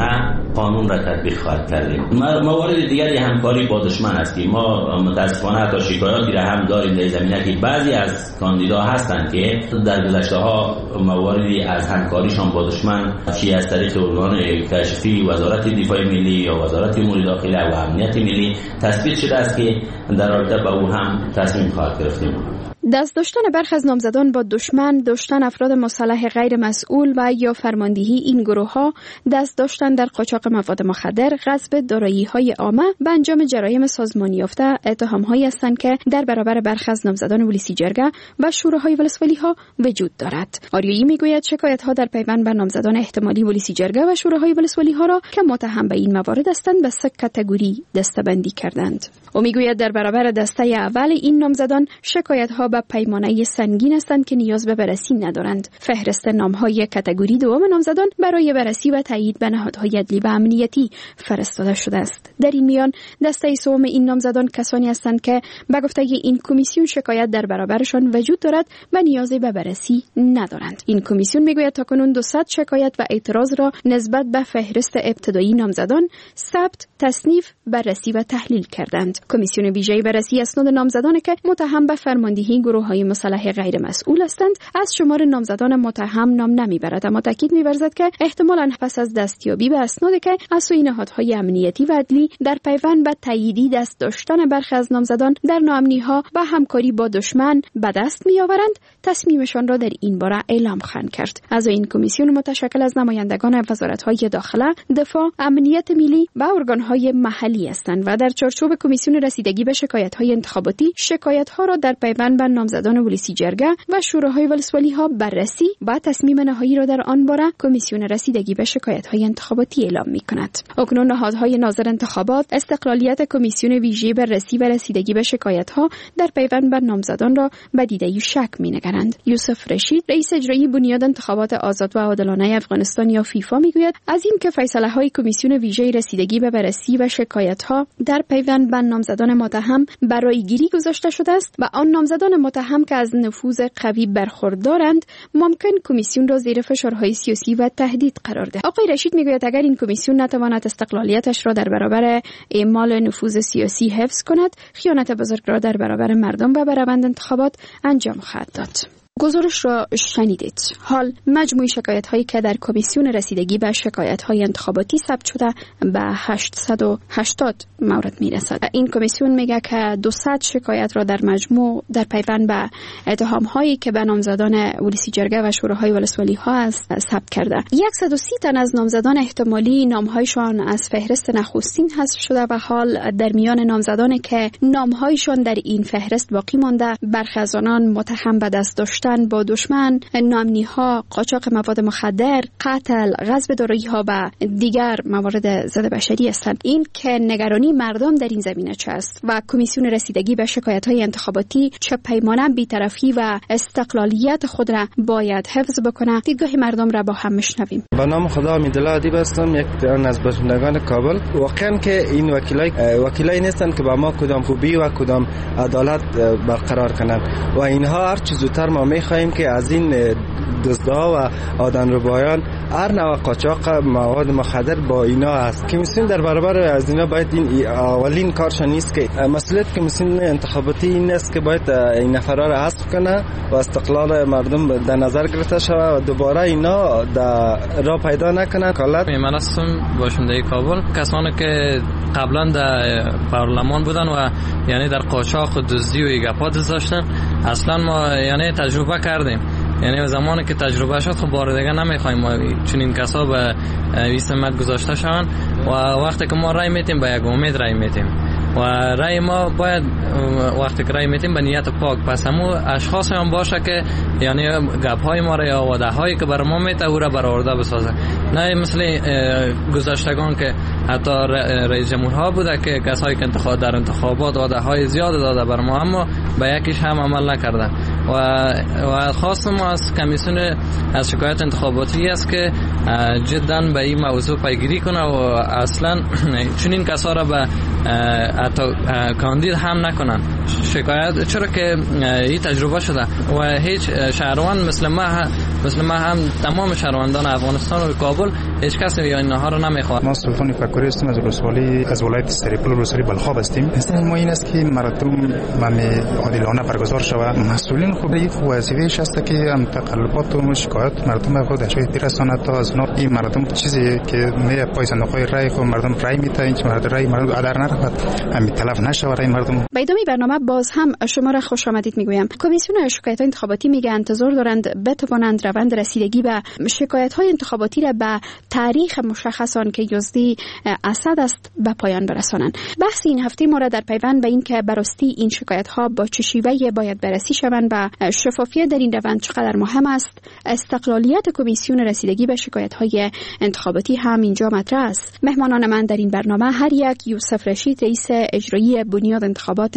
قانون را تطبیق خواهد کردیم. موارد دیگری همکاری با دشمن است که ما متاسفانه حتی شکایاتی را هم داریم در زمینه که بعضی از کاندیدا هستند که در گذشته ها مواردی از همکاریشان با دشمن چی از طریق ارگان کشفی وزارت دفاع ملی یا وزارت امور داخلی و امنیت ملی تثبیت شده است که در رابطه با او هم تصمیم خواهد گرفتیم. دست داشتن برخی از نامزدان با دشمن، داشتن افراد مسلح غیر مسئول و یا فرماندهی این گروه ها، دست داشتن در قاچاق مواد مخدر، غصب دارایی های عامه به انجام جرایم سازمانی یافته اتهام هایی هستند که در برابر برخی از نامزدان ولسی جرگه و شوراهای ولسوالی ها وجود دارد. آریایی میگوید شکایت ها در پیوند به نامزدان احتمالی ولسی جرگه و شوراهای ولسوالی ها را که متهم به این موارد هستند به سه کاتگوری دسته‌بندی کردند. او میگوید در برابر دسته اول این نامزدان شکایت ها به پیمانه سنگین هستند که نیاز به بررسی ندارند. فهرست نام‌های کاتگوری دوم نامزدان برای بررسی و تایید به نهادهای عدلی و امنیتی فرستاده شده است. در این میان دسته سوم این نامزدان کسانی هستند که به گفته این کمیسیون شکایت در برابرشان وجود دارد و نیازی به بررسی ندارند. این کمیسیون میگوید تاکنون دویست شکایت و اعتراض را نسبت به فهرست ابتدایی نامزدان ثبت، تصنیف، بررسی و تحلیل کردند. کمیسیون ویژه بررسی اسناد نامزدانی که متهم به فرماندهی گروه‌های مسلح غیر مسئول هستند از شمار نامزدان متهم نام نمیبرد، اما تاکید می‌ورزد که احتمالاً پس از دستیابی به اسنادی که از سوی نهادهای امنیتی و عدلی در پیوند به تاییدی دست داشتن برخی از نامزدان در ناامنی‌ها و همکاری با دشمن به دست می‌آورند، تصمیمشان را در این باره اعلام خواهند کرد. از این کمیسیون متشکل از نمایندگان وزارت‌های داخله، دفاع، امنیت ملی و ارگان‌های محلی هستند و در چارچوب کمیسیون رسیدگی به شکایت‌های انتخاباتی شکایت‌ها را در پیوند به نامزدان ولسی جرگه و شوراهای ولسوالی ها بررسی و تصمیم نهایی را در آن باره کمیسیون رسیدگی به شکایت‌های انتخاباتی اعلام می‌کند. اکنون نهادهای ناظر انتخابات استقلالیت کمیسیون ویژه بررسی و رسیدگی به شکایت‌ها در پیوند به نامزدان را به دیده شک می‌نگرند. یوسف رشید رئیس اجرایی بنیاد انتخابات آزاد و عادلانه افغانستان یا فیفا میگوید از این که فیصله‌های کمیسیون ویژه رسیدگی به بررسی و شکایت‌ها در پیوند به نامزدان متهم برای گیری گذاشته شده است و آن نامزدان متهم که از نفوذ قوی برخوردارند ممکن کمیسیون را زیر فشارهای سیاسی و تهدید قرار دهد. آقای رشید میگوید اگر این کمیسیون نتواند استقلالیتش را در برابر اعمال نفوذ سیاسی حفظ کند، خیانت بزرگ را در برابر مردم و روند انتخابات انجام خواهد داد. گزارش را شنیدید. حال مجموع شکایت هایی که در کمیسیون رسیدگی به شکایت های انتخاباتی ثبت شده به هشتصد و هشتاد مورد می رسد. این کمیسیون میگه که دویست شکایت را در مجموع در پیوند به اتهام هایی که به نامزدان ولسی جرگه و شوراهای ولسوالی ها است ثبت کرده. صد و سی تن از نامزدان احتمالی نامهایشان از فهرست نخستین حذف شده و حال در میان نامزدانی که نامهایشان در این فهرست باقی مانده برخی از آنان متهم به دست داشتن با دشمن، ناامنی‌ها، قاچاق مواد مخدر، قتل، غصب دارایی‌ها و دیگر موارد ضد بشری هستند. این که نگرانی مردم در این زمینه چه است و کمیسیون رسیدگی به شکایت‌های انتخاباتی چه پیمانه بی‌طرفی و استقلالیت خود را باید حفظ بکنه، دیدگاه مردم را با هم میشنویم. به نام خدا امیدالله ادیب هستم، یک از باشندگان کابل. واقعا که این وکیلای وکیلای نیستند که با ما کدام خوبی و کدام عدالت برقرار کنند و اینها هر چیز زودتر ما می‌خواهیم که از این دزدها و آدمربایان هر نوع قاچاق مواد مخدر با اینا است. کمیسیون در برابر از اینا باید این اولین کارش نیست که مسئولیت کمیسیون انتخاباتی این است که باید این نفرا را حذف کنه و استقلال مردم در نظر گرفته شود و دوباره اینا در راه پیدا نکنه. کالت من هستم باشنده کابل. کسانی که قبلا در پارلمان بودن و یعنی در قاچاق و دزدی و ایگاپا دست داشتن، اصلا ما یعنی تجربه کردیم. یعنی زمانی که تجربه شد خب بار دیگه نمیخوایم ما چون این کسا به ویسمت گذاشته شون و وقتی که ما رای میتیم به یک امید رای میتیم و رای ما باید وقتی که رای میتیم به نیت پاک، پس همو اشخاص هم باشه که یعنی گپ های ما را یا وعده هایی که بر ما میته او را برآورده بسازه، نه مثل گذشتگان که حتی رئیس جمهورها بوده که کسایی که انتخاب در انتخابات وعده های زیاد داده بر ما اما به یکیش هم عمل نکردن و و خاص ما از کمیسیون از شکایت انتخاباتی است که جدا به این موضوع پیگیری کنه و اصلا چون این کسا را به حتی کاندید هم نکنن شکایت، چرا که این تجربه شده و هیچ شهروند مثل ما مثل ما هم تمام شهروندان افغانستان و کابل هیچ کسی یا اینها رو نمیخواد. ما سلطان فکری هستیم از ولسوالی از ولایت استریپل ولسوالی بلخاب هستیم. مثلا ما این است که مردم ممی عادلانه برگزار شود. مسئولین خود یک وظیفه‌اش است که ام تقلبات و شکایات مردم خود اشوی برساند تا از نوع این مردم چیزی که می پای صندوق‌های رای خود مردم رای می‌دهند این مردم رای مردم ادر نرود همین تلف نشود رای مردم. به ادامه برنامه باز هم شما را خوش آمدید میگویم. کمیسیون شکایت‌های انتخاباتی میگه انتظار دارند بتوانند روند رسیدگی به شکایت‌های انتخاباتی را به تاریخ مشخص آن که یزدی اسد است به پایان برسانند. بحث این هفته ما را در پیوند به این که براستی این شکایت‌ها با چه شیوهی باید بررسی شوند و شفافیت در این روند چقدر مهم است، استقلالیت کمیسیون رسیدگی به شکایت‌های انتخاباتی هم اینجا مطرح است. مهمانان من در این برنامه هر یک یوسف رشید رئیس اجرایی بنیاد انتخابات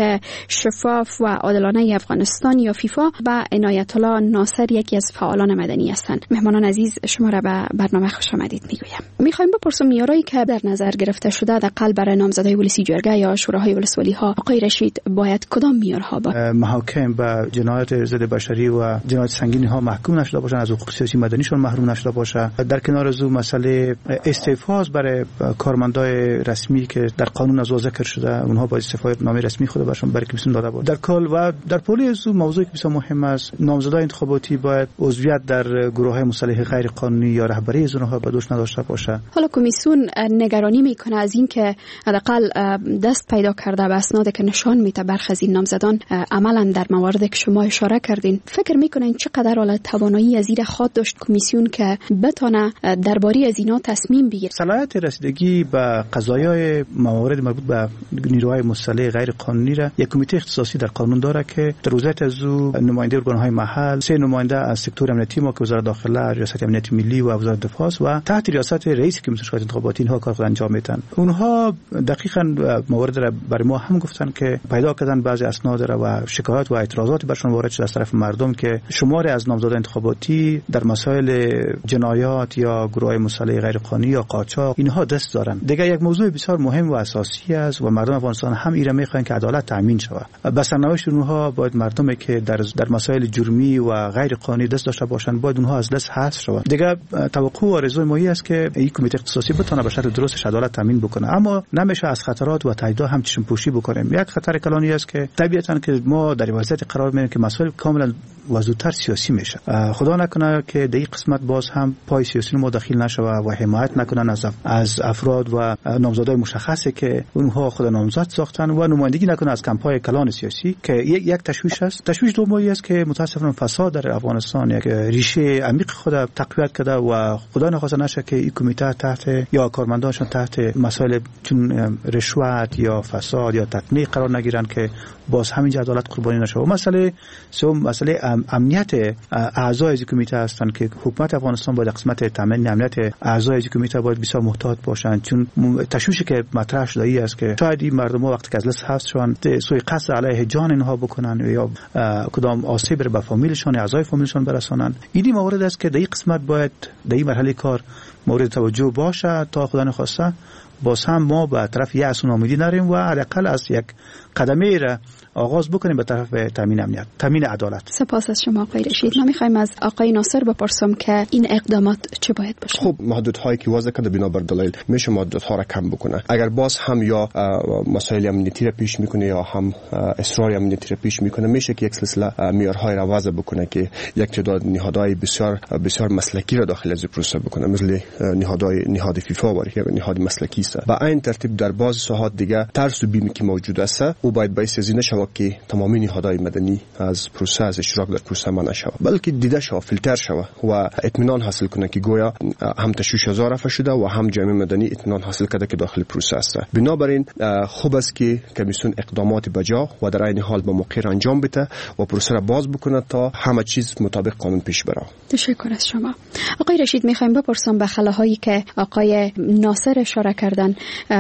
شفاف و عادلانه افغانستان یا فیفا و عنایت الله ناصر یکی از فعالان مدنی هستند. مهمانان عزیز شما را به برنامه خوش آمدید میگویم. میخوایم بپرسم معیارایی که در نظر گرفته شده حداقل برای نامزدای ولسی جرگه یا شوراهای ولسوالی ها، آقای رشید، باید کدام معیارها با محاکم به جنایت ضد بشری و جنایت سنگین ها محکوم نشده باشند، از حقوق سیاسی مدنیشون محروم نشده باشه. در کنار از اون مسئله استعفا برای کارمندای رسمی که در قانون از ذکر شده، اونها باید استعفای نامه رسمی خود برشون برای کمیسیون داده باشه. در کل و در پولی از اون موضوعی که بسیار مهم است، نامزدای انتخاباتی باید عضویت در گروه‌های مسلح غیر قانونی یا رهبری از اونها بدوش نداشته باشه. حالا کمیسیون نگرانی میکنه از این که حداقل دست پیدا کرده به اسنادی که نشان میده برخی از این نامزدان عملا در مواردی که شما اشاره کردین. فکر میکنین چقدر حالا توانایی از این خود داشت کمیسیون که بتونه درباره از اینا تصمیم بگیره؟ صلاحیت رسیدگی به قضایای موارد مربوط به نیروهای مسلح غیر قانونی را یک کمیته اختصاصی در قانون داره که در وزارت از او نماینده ارگان‌های محل، سه نماینده از سکتور امنیتی ما که وزارت داخله، ریاست امنیت ملی و وزارت دفاع و تحت ریاست رئیس کمیسیون شکایت انتخاباتی اینها کار خود انجام میدن. اونها دقیقاً موارد را برای ما هم گفتن که پیدا کردن بعضی اسناد را و شکایات و اعتراضات برشون وارد شده از طرف مردم که شماری از نامزدان انتخاباتی در مسائل جنایات یا گروه‌های مسلح غیر قانونی یا قاچاق اینها دست دارن. دیگه یک موضوع بسیار مهم و اساسی است و مردم افغانستان هم ایره میخوان که عدالت تامین شود. به سرنوشت اونها باید مردمی که در در مسائل جرمی و غیر قانونی دست داشته باشند باید اونها از دست حذف شود. دیگه توقع و آرزوی ما است که این کمیته اختصاصی بتونه به شکل درستش عدالت تامین بکنه، اما نمیشه از خطرات و تهدیدها هم چشم پوشی بکنیم. یک خطر کلانی است که طبیعتاً که ما در وضعیت قرار میگیریم که مسائل کاملا و زودتر سیاسی میشه. خدا نکنه که در این قسمت باز هم پای سیاسی ما داخل نشه و حمایت نکنن از از افراد و نامزدای مشخصی که اونها خود نامزد ساختن و نمایندگی نکنه از کمپای کلان سیاسی که یک یک تشویش است. تشویش دومی است که متاسفانه فساد در افغانستان یک ریشه عمیق خود تقویت کرده و خدا نخواسته نشه که این کمیته تحت یا کارمندانشون تحت مسائل چون رشوت یا فساد یا تقنیق قرار نگیرن که باز همین عدالت قربانی نشه. و مسئله سوم مسئله امنیت اعضای از کمیته هستند که حکومت افغانستان باید قسمت تامین امنیت اعضای از کمیته باید بسیار محتاط باشند، چون تشویشی که مطرح شده ای است که شاید این مردم وقتی که از لست حذف شوند سوی قصد علیه جان اینها بکنن یا کدام آسیب به فامیلشون اعضای فامیلشون برسانن. این موارد است که در این قسمت باید در این مرحله کار مورد توجه باشه تا خدا نخواسته باز هم ما به طرف یأس و ناامیدی نریم و حداقل از یک قدمی را آغاز بکنیم به طرف تامین امنیت، تامین عدالت. سپاس از شما آقای رشید. ما می‌خوایم از آقای ناصر بپرسم که این اقدامات چه باید باشه؟ خب محدودهایی که وضع کرده بنا بر دلایل میشه محدودها را کم بکنه. اگر باز هم یا مسائل امنیتی را پیش میکنه یا هم اصرار امنیتی را پیش میکنه میشه که یک سلسله معیارهای را وضع بکنه که یک تعداد نهادهای بسیار بسیار مسلکی را داخل از پروسه بکنه، مثل نهادهای نهاد فیفا و نهاد مسلکی است. با این ترتیب در بعضی ساحات دیگه ترس و بیمی که موجود است او باید باعث از این شود که تمامی نهادهای مدنی از پروسه از اشتراک در پروسه منع شود، بلکه دیده شود، فیلتر شود و اطمینان حاصل کنه که گویا هم تشویش ها رفع شده و هم جامعه مدنی اطمینان حاصل کرده که داخل پروسه است. بنابراین خوب است که کمیسیون اقدامات بجا و در عین حال به موقع انجام بده و پروسه را باز بکنه تا همه چیز مطابق قانون پیش بره. تشکر از شما. آقای رشید، میخوایم بپرسم به خلاهایی که آقای ناصر اشاره کردن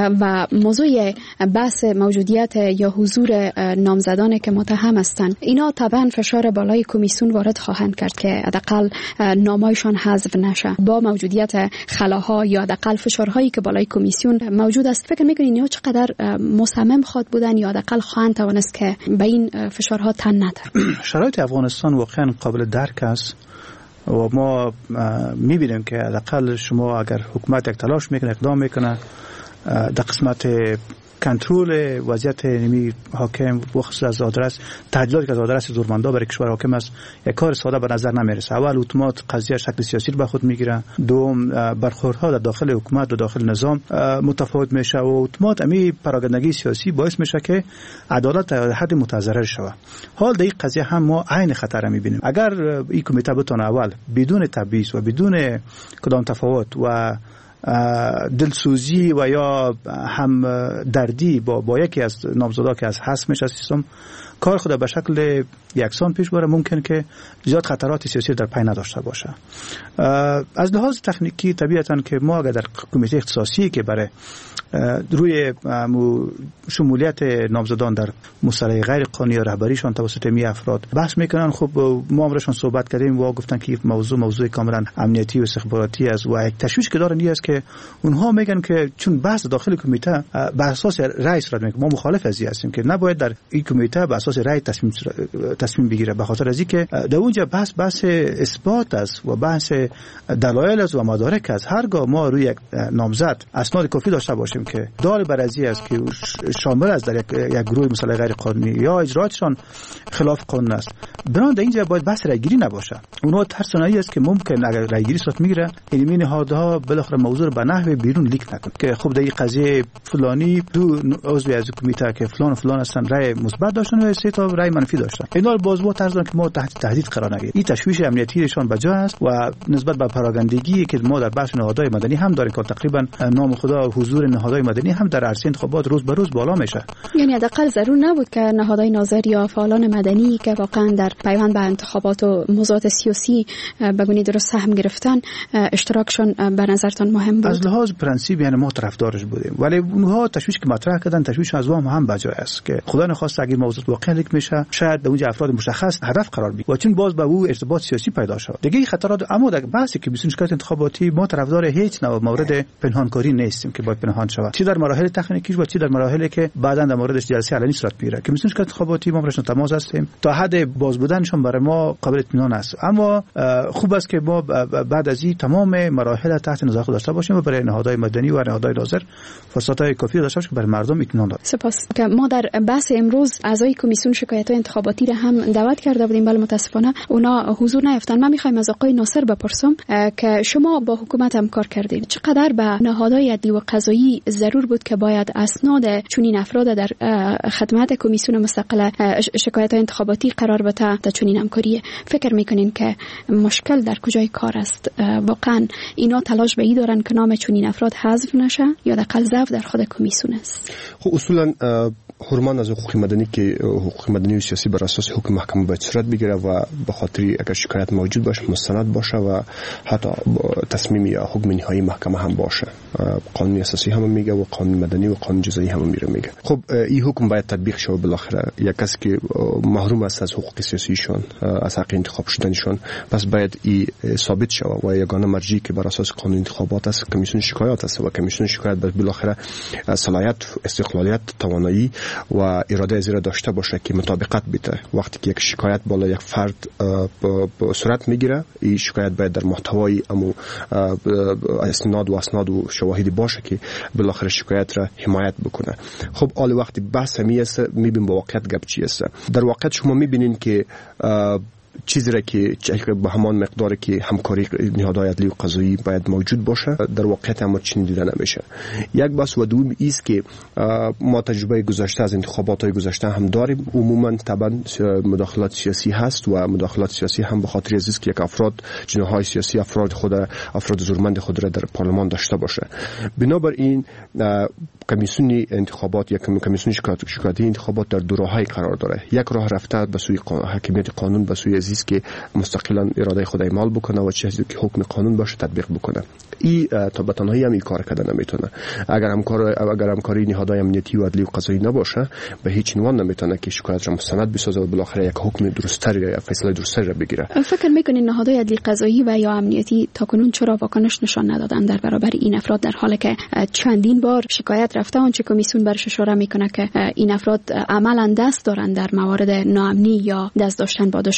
و موضوع بحث موجودیت یا حضور نامزدان که متهم هستند، اینا طبعا فشار بالای کمیسیون وارد خواهند کرد که حداقل نامایشان حذف نشه. با موجودیت خلاها یا حداقل فشارهایی که بالای کمیسیون موجود است، فکر می‌کنید اینا چقدر مصمم خواهد بودن یا حداقل خواهند توانست که به این فشارها تن ندهند؟ شرایط افغانستان واقعا قابل درک است و ما میبینیم که حداقل شما اگر حکومت یک تلاش میکنه اقدام میکنه در قسمت کنترل وضعیت نمی حاکم بخصوص از آدرس تعدیلاتی که از آدرس زورمندا برای کشور حاکم است یک کار ساده به نظر نمیرسه. اول اتومات قضیه شکل سیاسی رو به خود میگیره، دوم برخوردها در داخل حکومت و داخل نظام متفاوت میشه و اتومات امی پراگندگی سیاسی باعث میشه که عدالت در حد متضرر شود. حال در این قضیه هم ما عین خطر میبینیم. اگر این کمیته بتونه اول بدون تبعیض و بدون کدام تفاوت و دلسوزی و یا هم دردی با با یکی از نامزدا که از حذف میشه از سیستم کار خود به شکل یکسان پیش بره، ممکن که زیاد خطرات سیاسی در پی نداشته باشه. از لحاظ تکنیکی طبیعتاً که ما اگر در کمیته اختصاصی که برای روی شمولیت نامزدان در مصالحه غیر قانونی رهبریشان توسط می افراد بحث میکنن، خب ما امروزشان صحبت کردیم و گفتن که موضوع موضوع کاملا امنیتی و استخباراتی است و یک تشویش که دارن است که اونها میگن که چون بحث داخل کمیته بر اساس رأی صورت میگه، ما مخالف از این هستیم که نباید در این کمیته بر اساس رأی تصمیم تصمیم بگیره، به خاطر از اینکه در اونجا بحث بحث اثبات است و بحث دلایل است و مدارک است. هرگاه ما روی یک نامزد اسناد کافی داشته باشیم که دال برازی است که شامل است در یک, یک گروه مصالحه غیر قانونی یا اجراتشان خلاف قانون است، بنابراین در اینجا باید بحث رایگیری نباشه. اونها ترسنایی است که ممکن اگر رایگیری صورت میگیره علمی نهادها بالاخره موضوع به نحو بیرون لیک نکنه که خب در این قضیه فلانی دو عضو از کمیته که فلان و فلان هستن رای مثبت داشتن و سه تا رای منفی داشتن، اینا باز با طرز که ما تحت تهدید قرار نگیریم. این تشویش امنیتیشان بجا است و نسبت به پراگندگی که ما در بخش نهادهای مدنی هم داریم که تقریبا نام خدا حضور نهادهای مدنی هم در عرصه انتخابات روز به روز بالا میشه. یعنی حداقل ضرور نبود که نهادهای ناظر یا فعالان مدنی که واقعا در پیوند به انتخابات و موضوعات سیاسی به گونه درست سهم گرفتن اشتراکشون به نظرتان مهم بود؟ از لحاظ پرنسیب یعنی ما طرفدارش بودیم، ولی اونها تشویش که مطرح کردن تشویش از وام هم بجای است که خدا نخواست اگه موضوع واقعا لیک میشه شاید در اونجا افراد مشخص هدف قرار بگیره و چون باز به او ارتباط سیاسی پیدا شد دیگه خطرات. اما در بحثی که بیشتر شکایت انتخاباتی ما طرفدار هیچ نوع مورد پنهانکاری نیستیم که باید پنهان شود، چی در مراحل تکنیکی و چی در مراحلی که بعداً در موردش جلسه علنی صورت میگیره که بیشتر شکایت انتخاباتی ما براشون تماس هستیم تا حد باز بودنشون برای ما قابل اطمینان است. اما خوب است که ما بعد از این تمام مراحل تحت نظر داشته باشیم و برای نهادهای مدنی و نهادهای ناظر فرصت‌های کافی داشته باشیم که برای مردم اطمینان داریم. سپاس که ما در بحث امروز اعضای کمیسیون شکایت‌های انتخاباتی را هم دعوت کرده بودیم، ولی متاسفانه اونا حضور نیافتن. من می‌خوایم از آقای ناصر بپرسم که شما با حکومت هم کار کردید، چقدر به نهادهای عدلی و قضایی ضرور بود که باید اسناد چنین افراد در خدمت کمیسیون مستقل شکایت‌های انتخاباتی قرار بده تا چنین همکاری؟ فکر می‌کنین که مشکل در کجای کار است؟ واقعا اینا تلاش به این دارن که نام چنین افراد حذف نشه یا دقل ضعف در خود کمیسیون است؟ خب اصولا حرمان از حقوق مدنی که حقوق مدنی و سیاسی بر اساس حکم محکمه باید صورت بگیره و به خاطر اگر شکایت موجود باشه مستند باشه و حتی تصمیم یا حکم نهایی محکمه هم باشه. قانون اساسی هم میگه و قانون مدنی و قانون جزایی هم میره میگه. خب این حکم باید تطبیق شه. بالاخره یک کسی که محروم است از حقوق سیاسیشون، از حق انتخاب شدنشون، پس باید این ثابت شه و یگانه مرجعی که بر اساس قانون انتخابات است کمیسیون شکایات است و کمیسیون شکایت بالاخره صلاحیت، استقلالیت، توانایی و اراده زیرا داشته باشه که مطابقت بده. وقتی که یک شکایت بالا یک فرد صورت میگیره، این شکایت باید در محتوای امو اسناد و اسناد و شواهدی باشه که بالاخره شکایت را حمایت بکنه. خب حال وقتی بحث می است میبینیم با واقعیت گپ چی است. در واقعیت شما میبینین که چیزی را که به همان مقداری که همکاری نهادهای عدلی و قضایی باید موجود باشه در واقعیت اما چنین دیده نمیشه. یک بحث و دوم است که ما تجربه گذشته از انتخابات های گذشته هم داریم. عموما طبعا مداخلات سیاسی هست و مداخلات سیاسی هم به خاطر از که یک افراد جناحهای سیاسی افراد خود افراد زورمند خود را در پارلمان داشته باشه. بنابراین کمیسیون انتخابات یا کمیسیون شکایتی انتخابات در دو راهی قرار داره. یک راه رفته به سوی حاکمیت قانون، به سوی عزیز که مستقلا اراده خود اعمال بکنه و چیزی که حکم قانون باشه تطبیق بکنه. این تا به تنهایی هم این کار کردن نمیتونه. اگر همکار اگر همکاری نهادهای امنیتی و عدلی و قضایی نباشه به هیچ عنوان نمیتونه که شکایت را مستند بسازه و بالاخره یک حکم درست‌تر یا فیصله درست‌تر را بگیره. فکر می‌کنین نهادهای عدلی قضایی و یا امنیتی تاکنون چرا واکنش نشان ندادن در برابر این افراد، در حالی که چندین بار شکایت رفته آنچه کمیسیون برش اشاره میکنه که این افراد عملاً دست دارن در موارد ناامنی یا دست داشتن با دشمن یا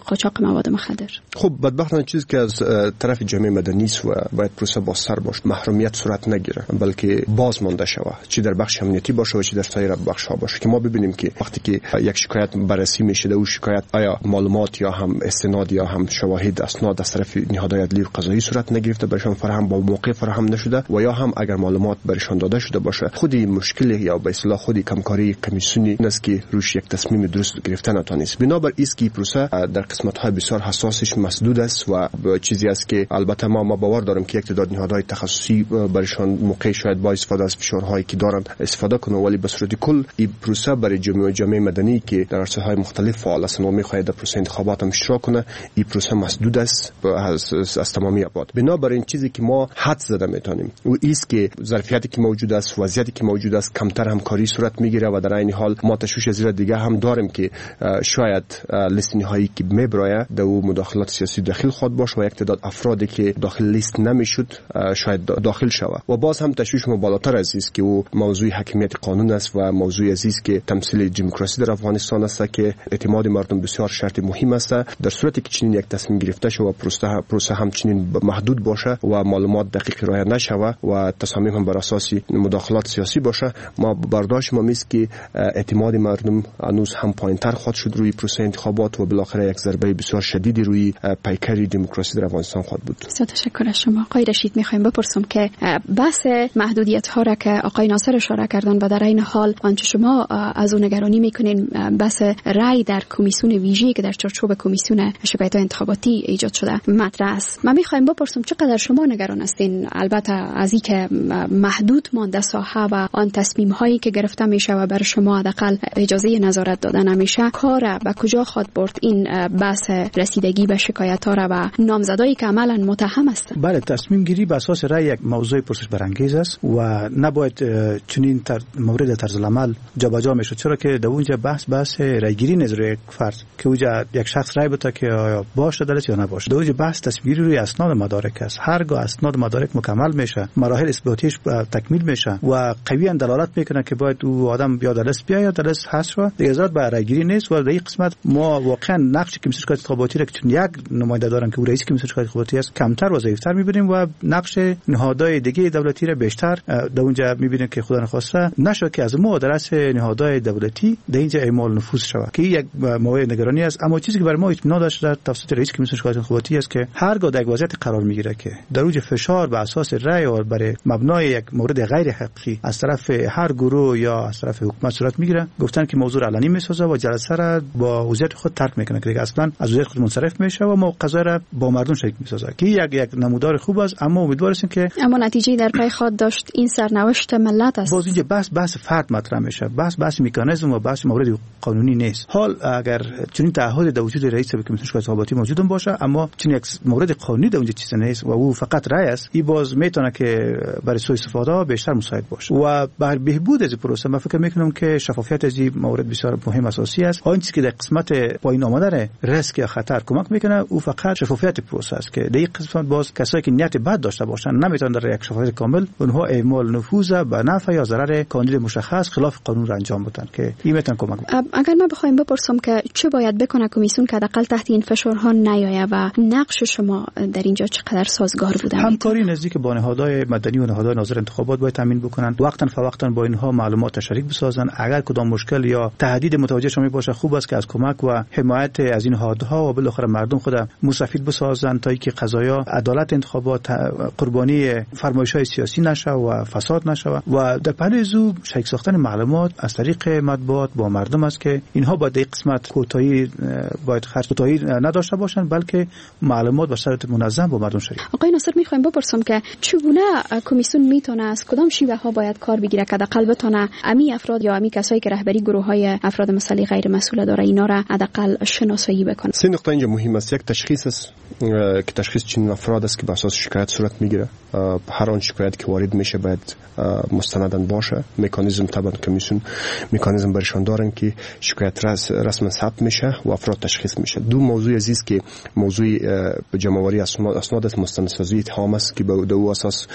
قاچاق مواد مخدر؟ خب بدبختانه چیزی که از طرف جامعه مدنی است و باید پروسه با سر باشه، محرومیت صورت نگیره بلکه باز مانده شوه، چی در بخش امنیتی باشه و چی در سایر بخش ها باشه، که ما ببینیم که وقتی که یک شکایت بررسی میشه در اون شکایت آیا معلومات یا هم استناد یا هم شواهد اسناد از طرف نهادهای عدلی و قضایی صورت نگرفته، برشان فراهم با موقع فراهم نشده، و یا هم اگر معلومات برشان داده شده باشه خودی مشکل یا به اصطلاح خودی کمکاری کمیسیونی است که روش یک تصمیم درست گرفتن نتونست. بنابر است که پروسه در قسمت های بسیار حساسش مسدود است و چیزی است که البته ما ما باور داریم که یک تعداد نهادهای تخصصی برشان موقع شاید با استفاده از فشارهایی که دارن استفاده کنه، ولی به صورت کل این پروسه برای جامعه جامعه مدنی که در عرصه های مختلف فعال است و میخواهد در پروسه انتخابات هم اشتراک کنه، این پروسه مسدود است از, از, از تمامی ابعاد. بنابراین چیزی که ما حد زده میتونیم و است که ظرفیتی که موجود است، وضعیتی که موجود است، کمتر همکاری صورت میگیره و در این حال ما تشویش از دیگه هم داریم که شاید لیست نهایی که میبرایه در مداخلات سیاسی داخل خود باشه و یک تعداد افرادی که داخل لیست نمیشد شاید داخل شود. و باز هم تشویش ما بالاتر از است که او موضوع حاکمیت قانون است و موضوع عزیز که تمثیل دموکراسی در افغانستان است که اعتماد مردم بسیار شرط مهم است. در صورتی که چنین یک تصمیم گرفته شود و پروسه پروسه همچنین محدود باشه و معلومات دقیق رعایت نشوه و تصامیم هم بر اساس مداخلات سیاسی باشه، ما برداشت ما میست که اعتماد مردم هنوز هم پایینتر خواهد شد روی پروسه انتخابات و بالاخره یک ضربه بسیار شدیدی روی پیکر دموکراسی در افغانستان خواهد بود. بسیار تشکر از شما. آقای رشید، میخوایم بپرسم که بحث محدودیت ها را که آقای ناصر اشاره کردن و در این حال آنچه شما از اون نگرانی میکنین بحث رأی در کمیسیون ویژه‌ای که در چارچوب کمیسیون شکایت انتخاباتی ایجاد شده مطرح است، من میخوایم بپرسم چقدر شما نگران هستین البته از این که محدود مانده ساحه و آن تصمیم هایی که گرفته میشه و بر شما حداقل اجازه نظارت داده نمیشه، کار به کجا خواهد برد این بحث رسیدگی به شکایت ها را و نامزدایی که عملا متهم هستند؟ بله، تصمیم گیری بر اساس رأی یک موضوع پرسش برانگیز است و نباید چنین تر مورد طرز العمل جابجا میشه، چرا که در اونجا بحث بحث رأی گیری نظر یک فرد که اونجا یک شخص رأی بده که آیا باشه درست یا نباشه. در اونجا بحث تصمیم گیری روی اسناد مدارک است. هرگاه اسناد مدارک مکمل میشه، مراحل اثباتیش تکمیل میشه و قویا دلالت میکنه که باید او آدم یا درست بیاید یا درست هست رو دیگه ضرورت به رأی گیری نیست. و در این قسمت ما واقعا نقش کمیسیون شکایت انتخاباتی را که چون یک نماینده دارن که او رئیس کمیسیون شکایت انتخاباتی است کمتر و ضعیف‌تر می‌بینیم و نقش نهادهای دیگه دولتی را بیشتر در اونجا می‌بینیم که خدا نخواسته نشه که از ما درس نهادهای دولتی در اینجا اعمال نفوذ شود که یک موضوع نگرانی است. اما چیزی که برای ما اطمینان داشته در توسط رئیس کمیسیون شکایت انتخاباتی است که هرگاه در وضعیت قرار میگیره که در اوج فشار بر اساس رأی و برای مبنای یک مورد غیر حقیقی از طرف هر گروه یا از طرف حکومت صورت میگیره، گفتن که موضوع علنی میسازه و جلسه را با وضعیت خود ترک میکنه که اصلا از وضعیت خود منصرف میشه و ما قضا را با مردم شریک میسازه که یک یک نمودار خوب است. اما امیدوار هستیم که اما نتیجه در پی خود داشت این سرنوشت ملت است. باز اینجا بحث بحث فرد مطرح میشه، بحث بحث مکانیزم و بحث مورد قانونی نیست. حال اگر چنین تعهد در وجود رئیس کمیسیون شکایت انتخاباتی موجود باشه اما چنین یک مورد قانونی در اونجا چیز نیست و او فقط رأی است، این باز میتونه که برای سوء استفاده بیشتر مساعد باشه و بر بهبود از پروسه من فکر میکنم که شفافیت از این مورد بسیار مهم اساسی است. آن چیزی که در قسمت پایین آمدن ریسک یا خطر کمک میکنه او فقط شفافیت پروسه است که در این قسمت باز کسایی که نیت بد داشته باشن نمیتونن در یک شفافیت کامل اونها اعمال نفوذ به نفع یا ضرر کاندید مشخص خلاف قانون را انجام بدن که این میتونه کمک بکنه. اگر ما بخوایم بپرسم که چه باید بکنه کمیسیون که حداقل تحت این فشارها نیاید و نقش شما در اینجا چقدر سازگار بوده؟ همکاری نزدیک با نهادهای مدنی و نهادهای ناظر انتخابات باید تامین بکنن، وقتا فوقتا با اینها معلومات شریک بسازن. اگر کدام مشکل یا تهدید متوجه شما باشه خوب است که از کمک و حمایت از این نهادها و بالاخره مردم خود مستفید بسازن تا اینکه قضایا عدالت انتخابات قربانی فرمایش‌های سیاسی نشه و فساد نشه. و در پهلوی زو شریک ساختن معلومات از طریق مطبوعات با مردم است که اینها با این قسمت کوتاهی باید خرج کوتاهی نداشته باشند بلکه معلومات به صورت منظم با مردم شریک. آقای ناصر، میخوایم بپرسم که چگونه کمیسیون میتونه از کدام شیوه ها باید کار بگیره که حداقل بتونه امی افراد یا امی کسایی که رهبری گروه‌های افراد مسئله غیر مسئول داره اینا را حداقل شناسایی بکنه؟ سه نقطه اینجا مهم است. یک تشخیص است که تشخیص چنین افراد است که بر اساس شکایت صورت میگیره. هر آن شکایت که وارد میشه باید مستندن باشه. مکانیزم طبعا کمیسیون مکانیزم برشان دارن که شکایت رس رسما ثبت میشه و افراد تشخیص میشه. دو موضوع عزیز که موضوع جمع‌آوری اسناد است، مستندسازی اتهام است که به دو اساس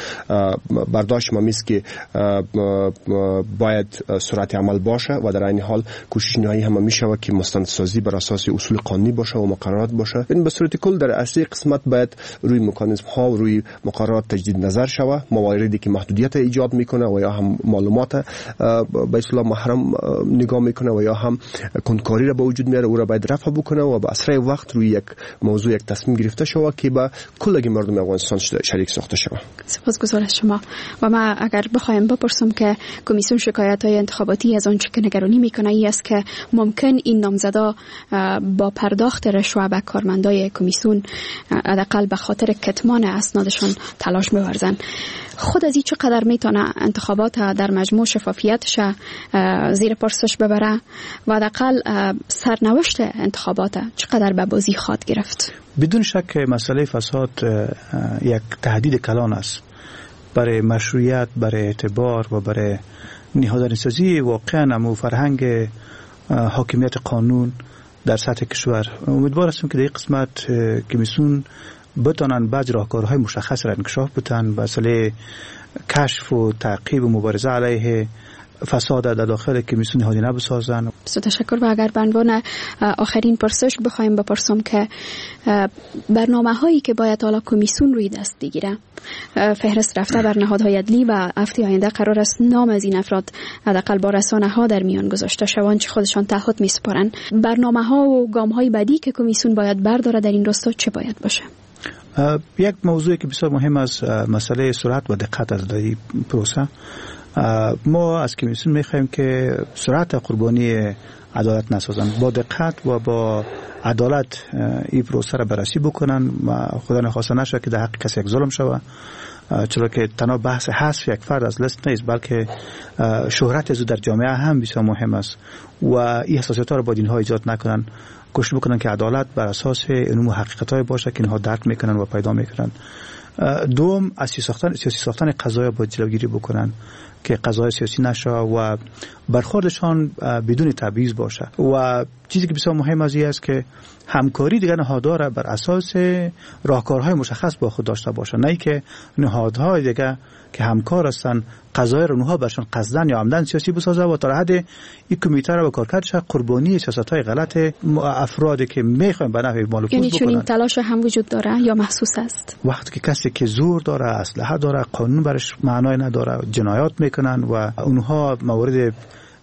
برداشت ما میست که باید سرعت عمل باشه و در این حال کوشش نهایی هم میشه که مستندسازی بر اساس اصول قانون قانونی باشه و مقررات باشه. این به صورت کل در اصلی قسمت باید روی مکانیزم ها و روی مقررات تجدید نظر شود. مواردی که محدودیت ایجاد میکنه و یا هم معلومات به اصطلاح محرم نگاه میکنه و یا هم کنکاری را به وجود میاره او را باید رفع بکنه و به اسرع وقت روی یک موضوع یک تصمیم گرفته شود که با کل مردم افغانستان شریک ساخته شود. سپاسگزارم از شما. و ما اگر بخوایم بپرسم که کمیسیون شکایت‌های انتخاباتی از آنچه که نگرانی میکنه ای است که ممکن این نامزدا با پرداخت رشوه به کارمندای کمیسیون حداقل به خاطر کتمان اسنادشان تلاش می‌ورزن. خود از این چقدر میتونه انتخابات در مجموع شفافیتش زیر پرسش ببره و حداقل سرنوشت انتخابات چقدر به بازی خواهد گرفت؟ بدون شک مسئله فساد یک تهدید کلان است برای مشروعیت، برای اعتبار و برای نهادینه‌سازی واقعا امو فرهنگ حاکمیت قانون در سطح کشور. امیدوار هستم که در این قسمت کمیسیون بتانن بعض راهکارهای مشخص را انکشاف بدن، مسئله کشف و تعقیب و مبارزه علیه فساد در داخل کمیسیون نهادینه بسازن. بسیار تشکر. و اگر به عنوان آخرین پرسش بخوایم بپرسم که برنامه هایی که باید حالا کمیسیون روی دست بگیره، فهرست رفته بر نهادهای عدلی و هفته آینده قرار است نام از این افراد حداقل با رسانه ها در میان گذاشته شوند چه خودشان تعهد میسپارن، برنامه ها و گام های بعدی که کمیسیون باید برداره در این راستا چه باید باشه؟ یک موضوعی که بسیار مهم است مسئله سرعت و دقت از این پروسه. ما از کمیسیون میخوایم که سرعت قربانی عدالت نسازن، با دقت و با عدالت این پروسه را بررسی بکنن و خدا نخواسته نشه که در حق کسی یک ظلم شود، چرا که تنها بحث حذف یک فرد از لیست نیست بلکه شهرت از در جامعه هم بسیار مهم است و این حساسیت‌ها را با اینها ایجاد نکنن، کوشش بکنن که عدالت بر اساس علوم و حقیقت‌های باشه که اینها درک میکنن و پیدا میکنن. دوم، از سیاسی ساختن سیاسی ساختن قضایا با جلوگیری بکنن که قضای سیاسی نشه و برخوردشان بدون تبعیض باشه. و چیزی که بسیار مهم از این است که همکاری دیگر نهادها را بر اساس راهکارهای مشخص با خود داشته باشه، نه که نهادهای دیگر که همکار هستن قضای رو اونها برشان قصدن یا عمدن سیاسی بسازه و تا حد این کمیته را به کارکردش قربانی سیاست‌های غلط افرادی که میخواین به نفع مال و یعنی فوز چون این بکنن. تلاش هم وجود داره یا محسوس است؟ وقتی که کسی که زور داره، اسلحه داره، قانون برش معنای نداره، جنایات میکنن و اونها موارد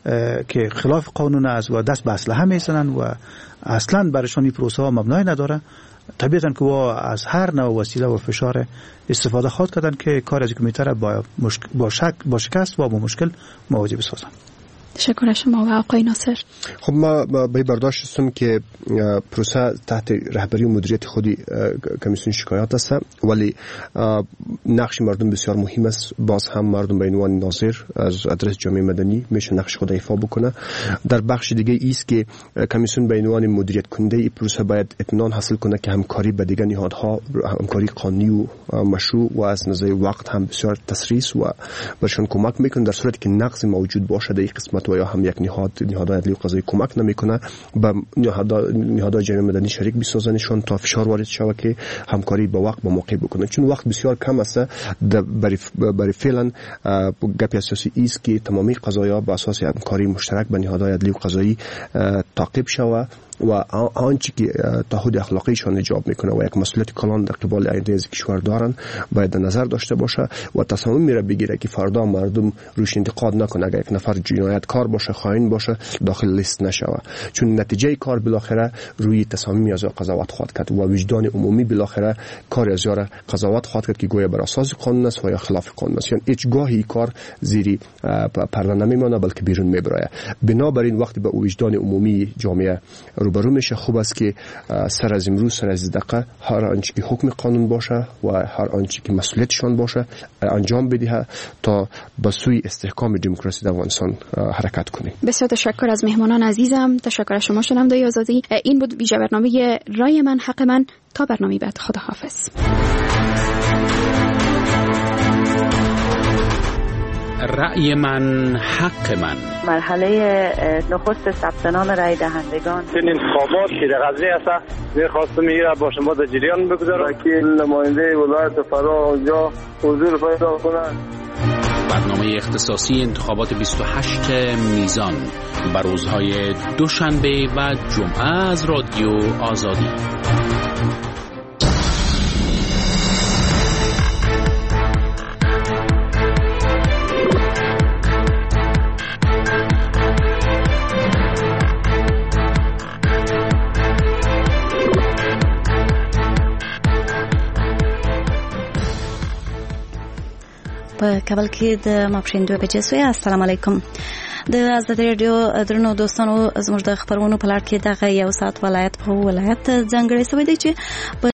که خلاف قانون است و دست به اسلحه میزنن و اصلا برشان این پروسه ها مبنای نداره، طبیعتاً که وا از هر نوع وسیله و فشار استفاده خواهد کردن که کار از کمیته را با مشک... با شک با شکست و با مشکل مواجه بسازن. تشکر از شما و آقای ناصر. خب ما به برداشت هستم که پروسه تحت رهبری و مدیریت خودی کمیسیون شکایات است، ولی نقش مردم بسیار مهم است. باز هم مردم به عنوان ناظر از ادرس جامعه مدنی میشه نقش خود ایفا بکنه. در بخش دیگه ایست که کمیسیون به عنوان مدیریت کننده این پروسه باید اطمینان حاصل کنه که همکاری با دیگر نهادها، همکاری قانونی و مشروع و از نظر وقت هم بسیار تسریع و برشان کمک میکنه. در صورتی که نقص موجود باشه در این قسمت و یا هم یک نهاد نهادهای عدلی و قضایی کمک نمیکنه، به نهادهای جامعه مدنی شریک بسازنشون تا فشار وارد شود که همکاری با وقت با موقع بکنه. چون وقت بسیار کم است برای برای فعلا گپ اساسی است که تمامی قضایا به اساس همکاری مشترک به نهادهای عدلی و قضایی تعقیب شود و آنچه که تعهد اخلاقیشان ایجاب میکنه و یک مسئولیت کلان در قبال آینده از کشور دارن باید در نظر داشته باشه و تصمیم میره بگیره که فردا مردم روش انتقاد نکنه اگر یک نفر جنایتکار باشه، خائن باشه، داخل لیست نشوه، چون نتیجه کار بالاخره روی تصمیم از قضاوت خواهد کرد و وجدان عمومی بالاخره کار از یاره قضاوت خواهد کرد که گویا بر اساس قانون است و یا خلاف قانون است. یعنی هیچ گاهی کار زیری پرده نمیمونه بلکه بیرون میبره. بنابراین وقتی به وجدان عمومی جامعه روبرو میشه، خوب است که سر از امروز سر از دقیقه هر آنچه که حکم قانون باشه و هر آنچه که مسئولیتشان باشه انجام بده تا به سوی استحکام دموکراسی در افغانستان حرکت کنیم. بسیار تشکر از مهمانان عزیزم. تشکر از شما شنوندگان آزادی. این بود ویژه برنامه رای من حق من. تا برنامه بعد، خداحافظ. رأی من حق من. مرحله نخست ثبت نام رأی دهندگان. این انتخابات که در قضیه است می‌خواستم میره با شما در جریان بگذارم که نماینده ولایت فرا اونجا حضور پیدا کنند. برنامه اختصاصی انتخابات بیست و هشت میزان بر روزهای دوشنبه و جمعه از رادیو آزادی. په کابل کې د ماپښین دوه بجې سوی. السلام علیکم. د آزادي رادیو درنو دوستانو، زموږ د خبرونو په لړ کې دغه یو ساعت ولایت په ولایت ځانګړی شوی دی چې